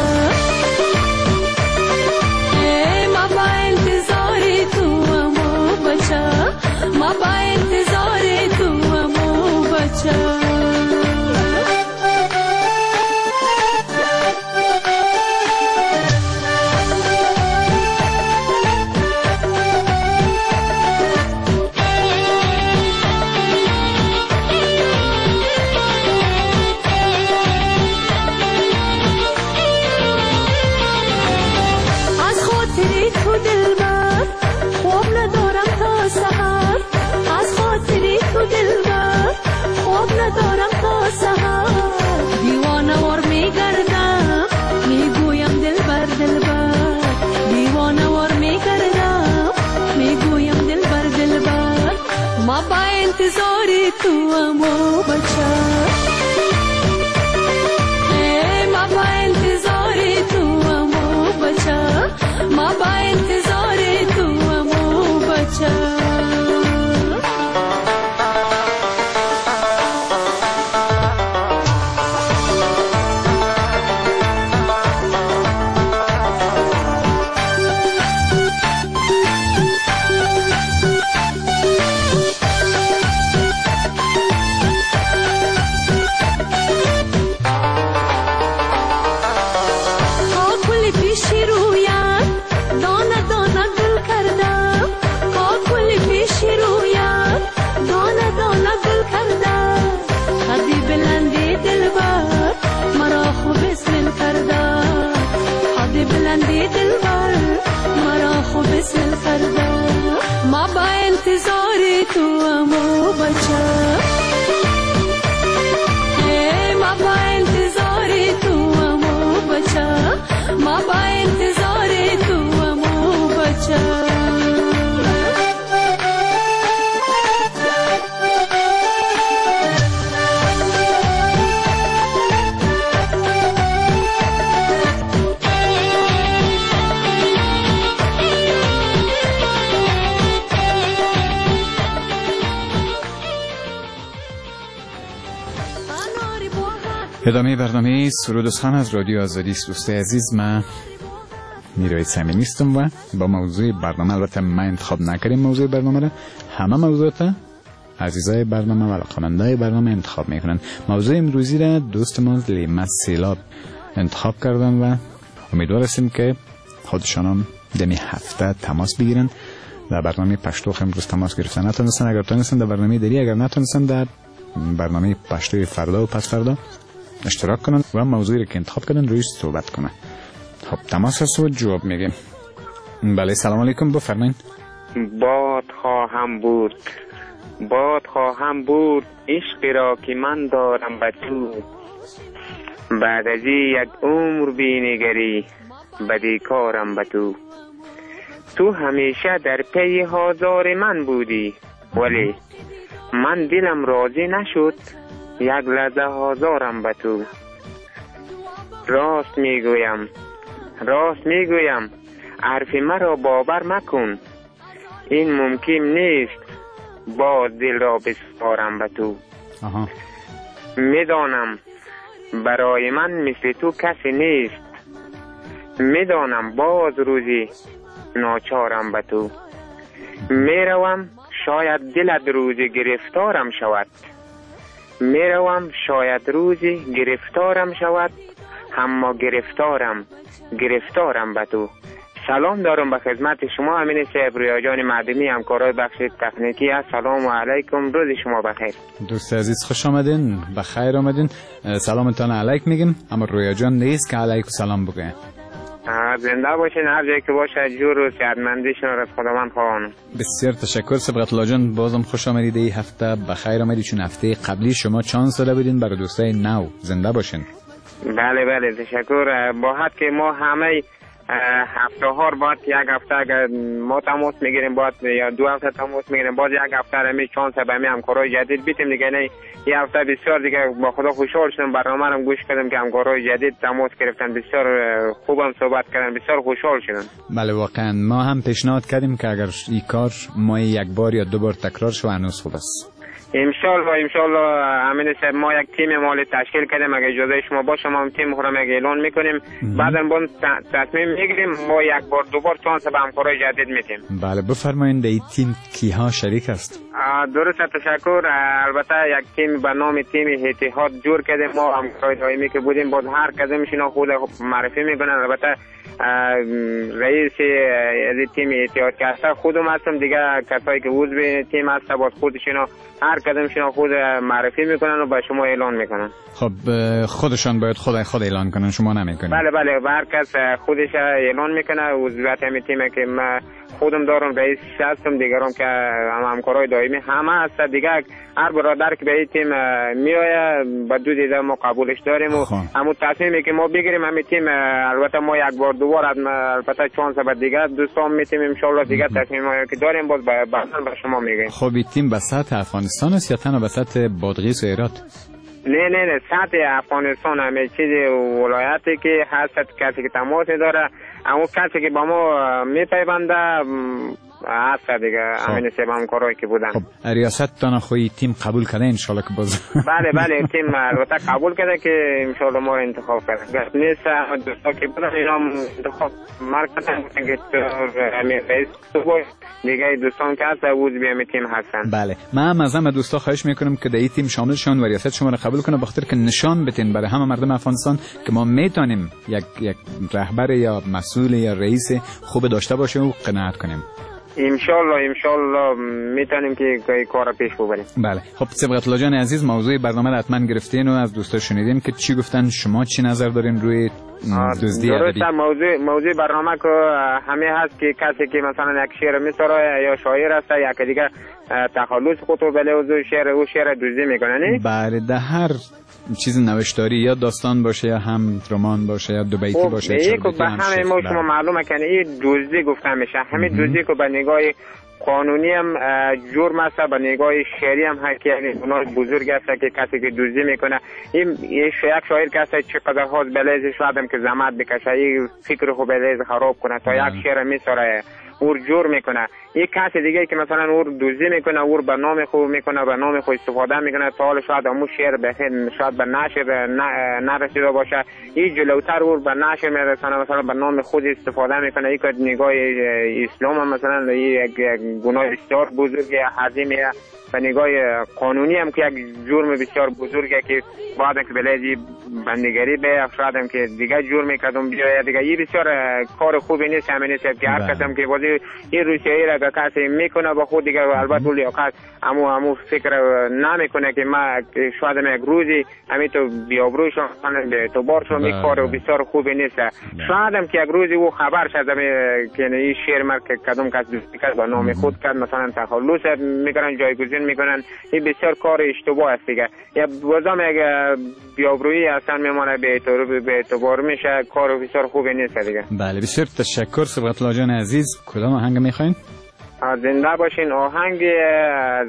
[SPEAKER 9] ما با انتظار تو امو بچه، ما با انتظار تو امو بچه.
[SPEAKER 6] ادامه برنامه سرود و سخن از رادیو آزادی است. دوست عزیز، من میرای صمیمی هستم و با موضوع برنامه، البته من انتخاب نکردیم موضوع برنامه را، همه موضوعات عزیزای برنامه و علاقه‌مندای برنامه انتخاب میکنن. موضوع امروزی را دوست ما لیمت سیلاب انتخاب کردن و امیدوار هستیم که خودشان هم دمی هفته تماس بگیرن. در برنامه پشتو امروز تماس گرفتن نتونستن، اگر تونستن در برنامه دیگه، اگر نتونستن در برنامه پشتوی فردا و پس فردا اشتراک کنن و موضوعی که انتخاب کردن رویش صحبت کنن. خب تماس هست و جواب میگیم. بله سلام علیکم، بفرمایید.
[SPEAKER 10] باد خواهم بود، باد خواهم بود عشقی را که من دارم به تو، بعد از یک عمر بینگری بدیکارم به تو. تو همیشه در پی هزار من بودی، ولی من دلم راضی نشد یک لحظه هزارم به تو. راست میگویم، راست میگویم حرف مرا باور مکن، این ممکن نیست باز دل را بسپارم به تو.
[SPEAKER 6] آها.
[SPEAKER 10] میدانم برای من مثل تو کسی نیست، میدانم باز روزی ناچارم به تو. میروم شاید دلت روزی گرفتارم شود، میروم شاید روزی گرفتارم شود، اما گرفتارم گرفتارم به تو. سلام دارم به خدمت شما، امین صاحب رویا جان معدنی، همکارای بخش تکنیکی است. سلام علیکم، روز شما بخیر.
[SPEAKER 6] دوست عزیز خوش آمدین، بخیر آمدین. سلامتان علیک میگیم، اما رویا جان نیست که علیک سلام بگه.
[SPEAKER 10] زنده باشین، هر جایی که باشه جور و صحتمندیشون را از خداوند خواهانم.
[SPEAKER 6] بسیار تشکر سبقت الله جان، بازم خوش آمدید. این هفته بخیر آمدید، چون هفته قبلی شما چانس داده بودین برای دوستای نو. زنده باشین.
[SPEAKER 10] بله بله تشکر. با حد که ما همه هفته ها باید یک هفته اگر ما تماس میگیریم، باید یا دو هفته تماس میگیریم، باید یک هفته رمی چانس به می همکارای جدید بیتیم دیگه. نه یه هفته بسیار دیگه با خدا خوشحال شدم، برنامه رو گوش کردم که همکارای جدید تماس گرفتن، بسیار خوبم صحبت کردن، بسیار خوشحال شدم.
[SPEAKER 6] بله واقعا ما هم پیشنهاد کردیم که اگر این کار ما یک بار یا دو بار تکرار شو هنوز خوب است.
[SPEAKER 10] انشالله انشالله امین صاحب، ما یک تیم مالی تشکیل کردیم، اگه اجازه شما باشه ما هم تیم خودم یک اعلان میکنیم، بعدا با تصمیم میگیریم ما یک بار دو بار چانس به همکارای جدید میتیم.
[SPEAKER 6] بله بفرمایید. در این تیم کیها شریک است؟
[SPEAKER 10] درست تشکر. البته یک تیم به نام تیم اتحاد جور کردیم، ما همکارای دائمی که بودیم باز هر کدوم میشن خود معرفی میکنن. البته رئیس از تیم اتحاد که هست خودم هستم، دیگه کسایی که عضو تیم هست باز خودشون هر کدومشون خود معرفی میکنن و به شما اعلان میکنن.
[SPEAKER 6] خب خودشان باید خود خود اعلان کنن، شما نمیکنید؟
[SPEAKER 10] بله بله، هر کس خودش اعلان میکنه. عضویت همین تیم که من خودم دارم، رئیس هستم، دیگران که هم همکارای دائمی همه هست. دیگه هر برادر که به این تیم میایه با دو دیده ما قبولش داریم و همون تصمیمی که ما بگیریم همین تیم. البته ما یک بار دو بار البته چانس به دیگه دوستان میتیم ان شاء الله دیگه تصمیمی که داریم باز بعدا به شما میگیم.
[SPEAKER 6] خب این تیم به سطح افغانستان است یا تنها به سطح بادغیس و هرات؟
[SPEAKER 10] نه نه نه، سطح افغانستان همه چیز ولایتی که هست، کسی که تماس داره اما کسی که با ما میپیونده هست دیگه. همین سه همکارایی که بودن.
[SPEAKER 6] خب ریاست تان خوی تیم قبول کرده ان شاء الله که باز
[SPEAKER 10] بله بله تیم البته قبول کرده که ان شاء الله ما انتخاب کردیم. نیست دوستا که بودن اینا انتخاب مرکزن که همین رئیس بود دیگه، دوستان که هست بود به همین تیم هستن.
[SPEAKER 6] بله من هم از همه دوستا خواهش میکنم که در این تیم شامل شون و ریاست شما رو قبول کنه، بخاطر که نشان بدین برای همه مردم افغانستان که ما میتونیم یک یک رهبر یا مسئول یا رئیس خوب داشته باشیم و قناعت کنیم.
[SPEAKER 10] انشالله انشالله میتونیم که کار پیش ببریم.
[SPEAKER 6] بله خب سبقت الله جان عزیز، موضوع برنامه را حتما گرفتین و از دوستا شنیدیم که چی گفتن، شما چی نظر دارین روی دزدی ادبی؟
[SPEAKER 10] موضوع موضوع برنامه که همه هست که کسی که مثلا یک شعر میسره یا شاعر است یک دیگه تخلص خود رو بله و شعر او شعر دزدی میکنه نه؟
[SPEAKER 6] بله ده هر چیز نوشتاری یا داستان باشه یا هم رمان باشه یا دو بیتی باشه.
[SPEAKER 10] این که به همه ما شما معلومه که این دزدی گفته میشه. همین دزدی که به نگاه قانونی هم جرم است، به نگاه شعری هم هست، یعنی گناه بزرگ است که کسی که دزدی میکنه. این یک شاعر که است چقدر هاست بلیزش آدم که زحمت بکشه این فکر خو بلیز خراب کنه تا یک شعر میسره او جور میکنه. یک کس دیگه که مثلا او دوزی میکنه، او به نام خود میکنه، به نام خود استفاده میکنه، تا حالا شاید امو شعر بخیر شاید به نشر نرسیده باشه، این جلوتر او به نشر میرسونه، مثلا به نام خود استفاده میکنه. یک نگاه اسلام هم مثلا یک گناه بسیار بزرگی عظیمیه و نگاه قانونی هم که یک جرم بسیار بزرگه که بعد که بلدی بندگری به شاید هم که دیگه جرم میکردم بیایه دیگه. این بسیار کار خوبی نیست، همین نیست که هر کس هم که بازی این روسیایی را کسی میکنه با خود دیگه البته لیاقت امو امو فکر نمیکنه که ما شاید هم یک روزی همین تو بیابروش به تو بارشو میکاره و بسیار خوبی نیست. شاید هم که یک روزی او خبر شد که این شعر مرد که کدوم کس دوستی کرد با نام خود کرد مثلا تخلص میکنن، جایگزین میکنن، این بسیار کار اشتباه است دیگه. یا بازم یک بیابرویی اصلا میمانه به اعتبار به اعتبار میشه، کار بسیار خوبی نیست دیگه.
[SPEAKER 6] بله بسیار تشکر صبغت الله جان عزیز. کدام آهنگ میخواین؟
[SPEAKER 10] زنده باشین آهنگ از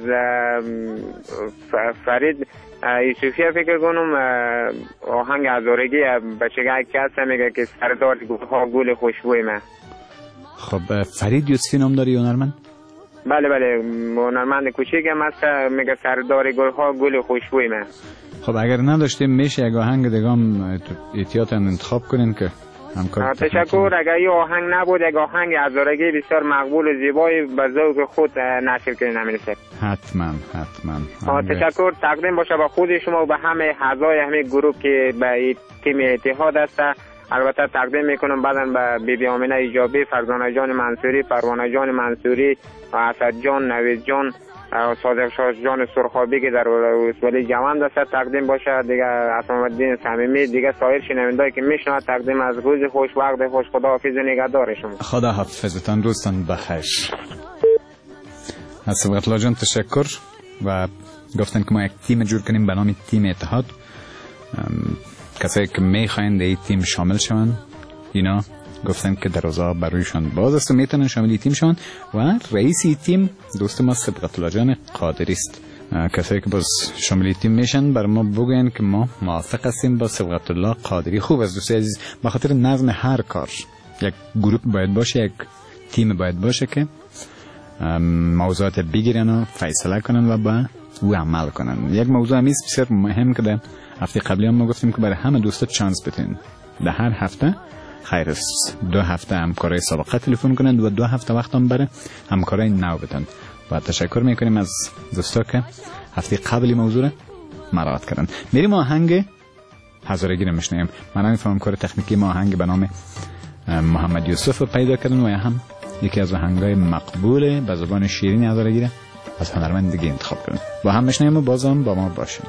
[SPEAKER 10] فرید یوسفی فکر کنم، آهنگ هزارگی بچگاه کس میگه که سردار گلها گل خوشبوی من.
[SPEAKER 6] خب فرید یوسفی نام داری هنرمند؟
[SPEAKER 10] بله بله هنرمند کوچیکم هست، میگه سردار گلها گل خوشبوی من.
[SPEAKER 6] خب اگر نداشتیم میشه یک آهنگ دیگه هم احتیاطاً انتخاب کنین که همکار.
[SPEAKER 10] تشکر. اگر این آهنگ نبود یک آهنگ هزارگی بسیار مقبول و زیبایی به ذوق خود نشر کنین نمیشه.
[SPEAKER 6] حتما حتما.
[SPEAKER 10] تشکر تقدیم باشه به خود شما و به همه اعضای همه گروه که به تیم اتحاد هست. البته تقدیم میکنم بعداً به بی بی آمینه ایجابی، فرزانه جان منصوری، پروانه جان منصوری، اسد جان، نوید جان، صادق شاه جان سرخابی که در ولسوالی جوان است تقدیم باشه دیگه، اسلام الدین صمیمی دیگه، سایر شنوندهایی که میشنوند تقدیم از روز خوش، وقت خوش. خدا حافظ و نگهدار شما.
[SPEAKER 6] خدا حافظتان، روزتان بخیر. از صبغت الله جان تشکر و گفتن که ما یک تیم جور کنیم به نام تیم اتحاد. کسایی که میخواین در این تیم شامل شون اینا گفتن که دروازه برویشان باز است و میتونن شامل تیم شون و رئیس تیم دوست ما صبغت الله جان قادری است. کسایی که باز شامل تیم میشن بر ما بگوین که ما موافق هستیم با صبغت الله قادری. خوب است دوستی عزیز، به خاطر نظم هر کار یک گروه باید باشه، یک تیم باید باشه که موضوعات بگیرن و فیصله کنن و با او عمل کنن. یک موضوع همیست بسیار مهم که در هفته قبلی هم ما گفتیم که برای همه دوستا چانس بتین. در هر هفته خیر است دو هفته همکارای سابقه تلفن کنند و دو هفته وقت هم برای همکارای نو بدن. و تشکر میکنیم از دوستا که هفته قبلی موضوع را مراعات کردن. میریم آهنگ هزارگی رو میشنیم. من نمیفهمم کار تکنیکی ما آهنگ به نام محمد یوسف رو پیدا کردن و یا هم یکی از آهنگای مقبول به زبان شیرین هزارگی را از هنرمند دیگه انتخاب کردن. با هم میشنیم و بازم با ما باشین.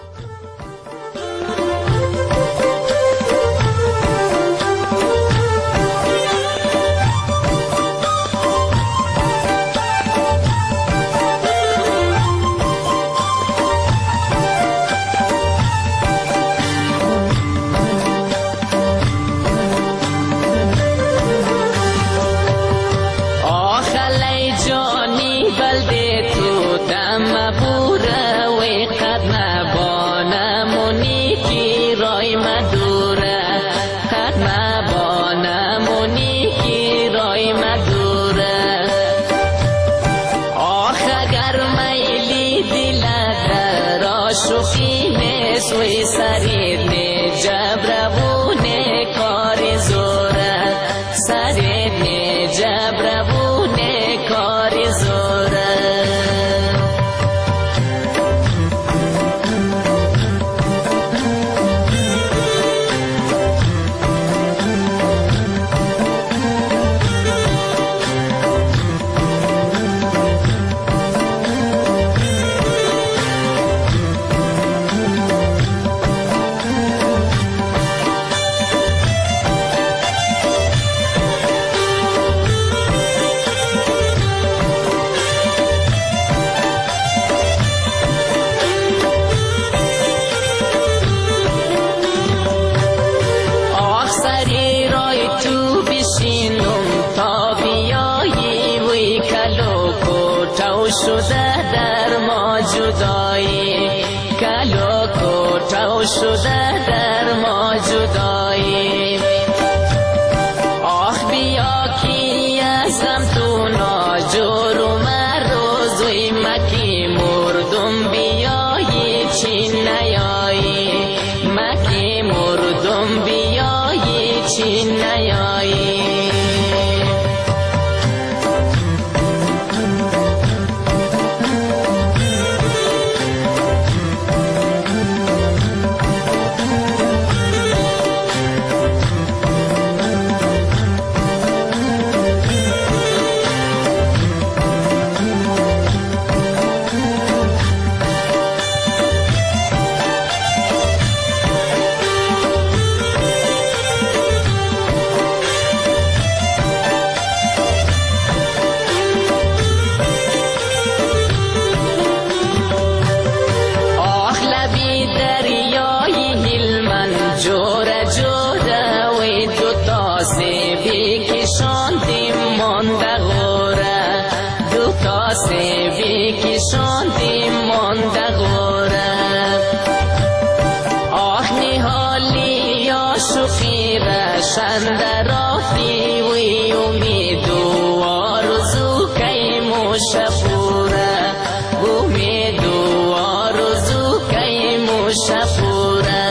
[SPEAKER 11] شده در ما جدایی. آخ بیا کی ازم تو در آفی و امید و آرزو کی مشپوره امید و آرزو کی مشپوره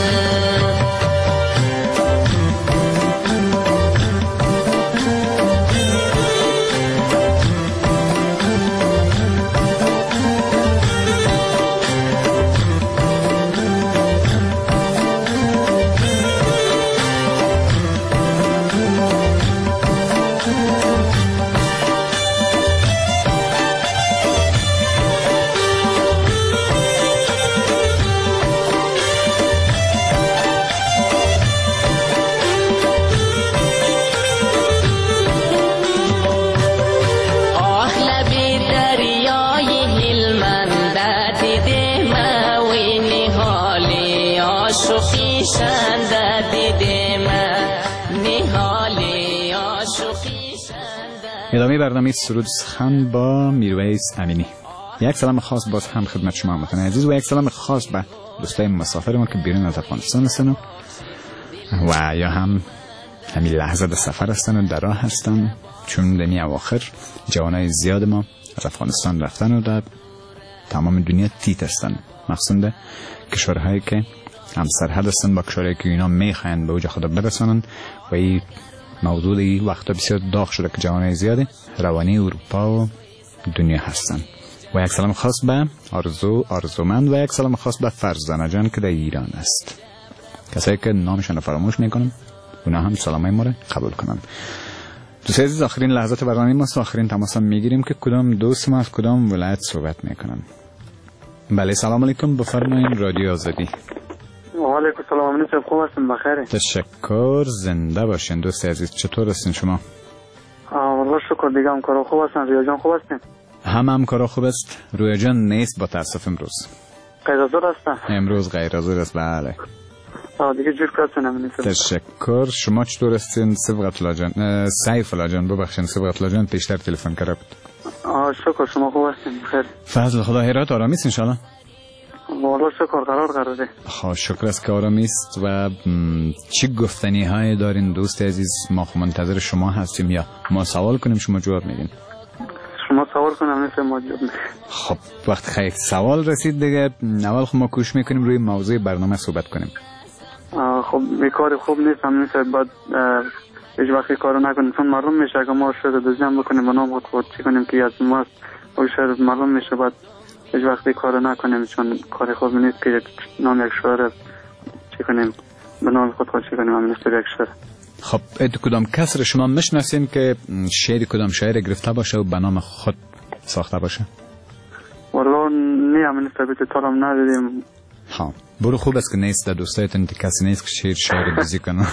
[SPEAKER 6] ادامه برنامه سرود سخن با میرویس امینی. یک سلام خاص باز هم خدمت شما متن عزیز و یک سلام خاص به دوستای مسافرمون که بیرون از افغانستان هستن و یا هم همین لحظه در سفر هستن و در راه هستن، چون دمی اواخر جوانای زیاد ما از افغانستان رفتن و در تمام دنیا تیت هستن، مخصوصا کشورهایی که هم سرحد هستن با کشورهایی که اینا میخواین به اوج خود برسانن و این موضوع این وقتا بسیار داغ شده که جوانای زیادی روانی اروپا و دنیا هستن. و یک سلام خاص به آرزو آرزومند و یک سلام خاص به فرزانه جان که در ایران است. کسایی که نامشان رو فراموش میکنم اونا هم سلامای ما رو قبول کنن. دوستان عزیز، آخرین لحظات برنامه ما است، آخرین تماس هم میگیریم که کدام دوست ما از کدام ولایت صحبت میکنن. بله سلام علیکم، بفرمایید رادیو آزادی.
[SPEAKER 12] و علیکم السلام، امین صاحب خوب هستین؟ بخیره؟
[SPEAKER 6] تشکر، زنده باشین دوست عزیز. چطور هستین شما؟
[SPEAKER 12] والله شکر دیگه، همکارا خوب هستن؟ رویا جان خوب هستین؟
[SPEAKER 6] هم همکارا خوب است. رویا جان نیست با تاسف امروز.
[SPEAKER 12] غیر حاضر هستن؟
[SPEAKER 6] امروز غیر حاضر است. بله.
[SPEAKER 12] آه دیگه جور کردن امین صاحب.
[SPEAKER 6] تشکر. شما چطور هستین صبغت الله جان؟ سیف الله جان ببخشید، صبغت الله جان پیشتر تلفن کرده بود.
[SPEAKER 12] آه شکر، شما خوب هستین؟ بخیر.
[SPEAKER 6] فضل خدا هرات آرامی است ان شاء الله.
[SPEAKER 12] والله شکر قرار قراره.
[SPEAKER 6] خب شکر است که آرامی است. و چی گفتنی های دارین دوست عزیز؟ ما خب منتظر شما هستیم یا ما سوال کنیم شما جواب میدین؟
[SPEAKER 12] شما سوال کنم مثل ما جواب میدین.
[SPEAKER 6] خب وقت خیلی سوال رسید دیگه اول خب ما کوشش میکنیم روی موضوع برنامه صحبت کنیم.
[SPEAKER 12] خب بیکار خوب نیست، همین ساعت بعد هیچ وقتی کارو نکنیم چون معلوم میشه اگه ما شده دزدی بکنیم و نام خود چی کنیم که از ماست و شاید معلوم میشه بعد هیچ وقتی کارو نکنیم چون کار خوب نیست که یک نام یک شعر چی کنیم به نام خود خود چی کنیم همین است یک شعر.
[SPEAKER 6] خب اد کدام کس شما میشناسین که شعر کدام شاعر گرفته باشه و به نام خود ساخته باشه؟
[SPEAKER 12] والله نه همین است طالم ندیدیم.
[SPEAKER 6] ها برو خوب است که نیست در دوستایتون کسی نیست که شعر شاعر بازی کنه.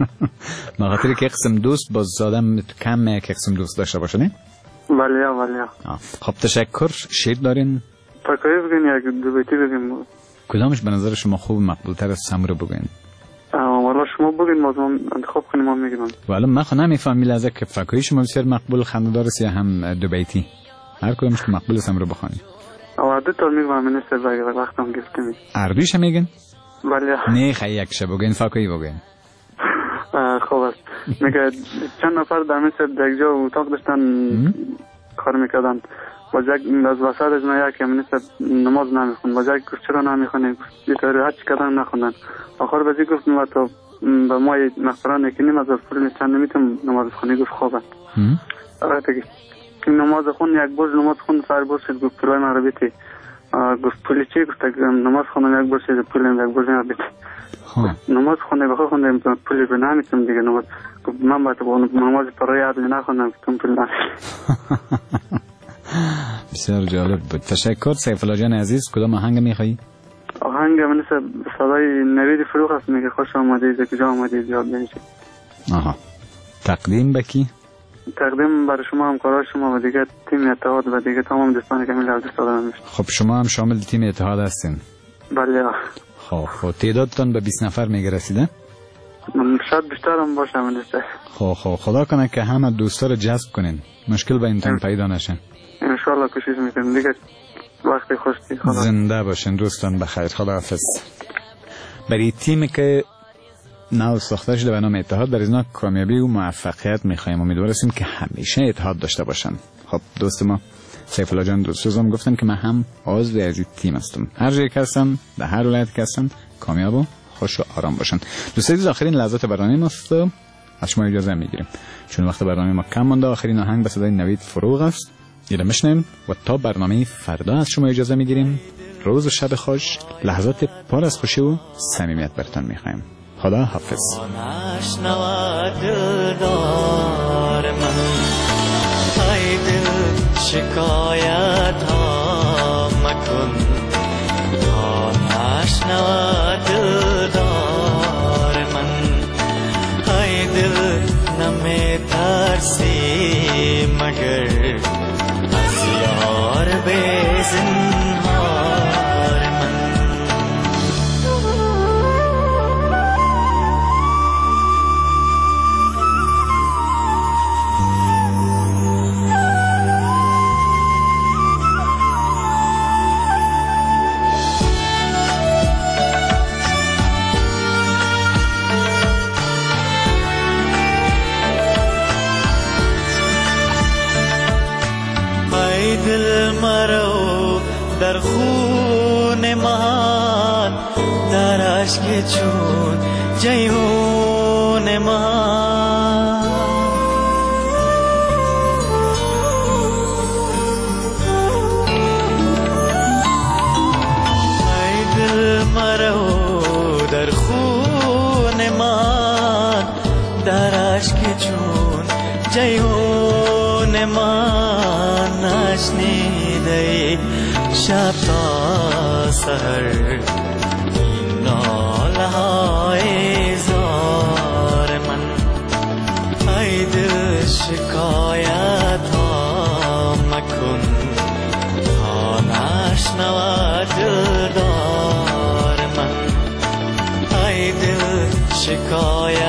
[SPEAKER 6] مخاطر که قسم دوست باز زادم کم یک قسم دوست داشته باشه نه؟
[SPEAKER 12] بله بله.
[SPEAKER 6] خب تشکر. شعر دارین؟
[SPEAKER 12] فکری بگین یک دو بیتی بگین.
[SPEAKER 6] کدامش به نظر شما خوب مقبول تر از سمر بگین؟
[SPEAKER 12] والا شما بگین ما انتخاب کنیم ما میگیم.
[SPEAKER 6] والا من خود نمیفهم لحظه که فکری شما بسیار مقبول خنده‌دار است یا هم دو بیتی؟ هر کدامش که مقبول سمر بخونید.
[SPEAKER 12] آوا دو تا میگم من است باید وقتم گفتم.
[SPEAKER 6] اردوش میگن؟
[SPEAKER 12] بله.
[SPEAKER 6] نه خیلی یک شب بگین فکری بگین.
[SPEAKER 12] خوب است. میگه چند نفر در مثل در جا اتاق داشتن کار میکردن. باز یک از وسط از ما یک من است نماز نمیخوند. باز یک گفت چرا نمیخونی؟ گفت هر هر چی کردن نخوندن. آخر بازی گفت ما تو با ما مخبران نکنیم از پول چند نمیتونم نماز بخونی. گفت خوبه. آره دیگه. این نماز خون یک برج نماز خون سر برج شد. گفت پولای من رو بیتی. گفت پولی چی؟ گفت نماز خوندم یک برج شد پولیم یک برج نبیتی. نماز خونده بخواه خونده پولی رو نمیتونم دیگه نماز. گفت من باید نماز پرای عدل نخوندم که تون پول نمیتونم.
[SPEAKER 6] بسیار جالب بود. تشکر. سیف الله جان عزیز کدام آهنگ میخوایی؟
[SPEAKER 12] آهنگ من صدای نوید فروغ است میگه خوش آمدید که کجا آمدید یاد بنشید.
[SPEAKER 6] آها. تقدیم به کی؟
[SPEAKER 12] تقدیم برای شما همکارای شما و دیگه تیم اتحاد و دیگه تمام دوستانی که من لازم دارم میشه.
[SPEAKER 6] خب شما هم شامل تیم اتحاد هستین؟
[SPEAKER 12] بله.
[SPEAKER 6] خب خب تعدادتون به بیست نفر میگه رسیده؟
[SPEAKER 12] شاید بیشتر هم باشه من است.
[SPEAKER 6] خب خب خدا کنه که همه دوستا رو جذب کنین. مشکل به اینتون پیدا نشه.
[SPEAKER 12] ان شاء الله کوشش میکنم دیگه. وقتی خوشی خدا.
[SPEAKER 6] زنده باشین دوستان بخیر. خداحافظ. برای تیمی که نو ساخته شده به نام اتحاد. در ازنا کامیابی و موفقیت میخوایم. امیدوار هستیم که همیشه اتحاد داشته باشن. خب دوست ما سیف الله جان دوستم گفتن که من هم عضو از این تیم هستم. هر جایی که هستن، در هر ولایت که هستن، کامیاب و خوش و آرام باشن. دوست عزیز، آخرین لحظات برنامه ماست. از شما اجازه میگیریم چون وقت برنامه ما کم مونده. آخرین آهنگ به صدای نوید فروغ است. یه میشنیم و تا برنامه فردا از شما اجازه میگیریم. روز و شب خوش، لحظات پر از خوشی و صمیمیت براتون میخوایم. خدا حافظ.
[SPEAKER 13] شکایت ها مکن تا نشنود دلدار من. ای دل نمی ترسی مگر از یار به زنهار من. دل مرو در خون من، در عشق چون جیهون من. ای دل مرو در خون من، در عشق چون جیهون من. نشنیده شب تا سحر این ناله های زار من. ای دل شکایت ها مکن تا نشنود دلدار من. ای دل شکایت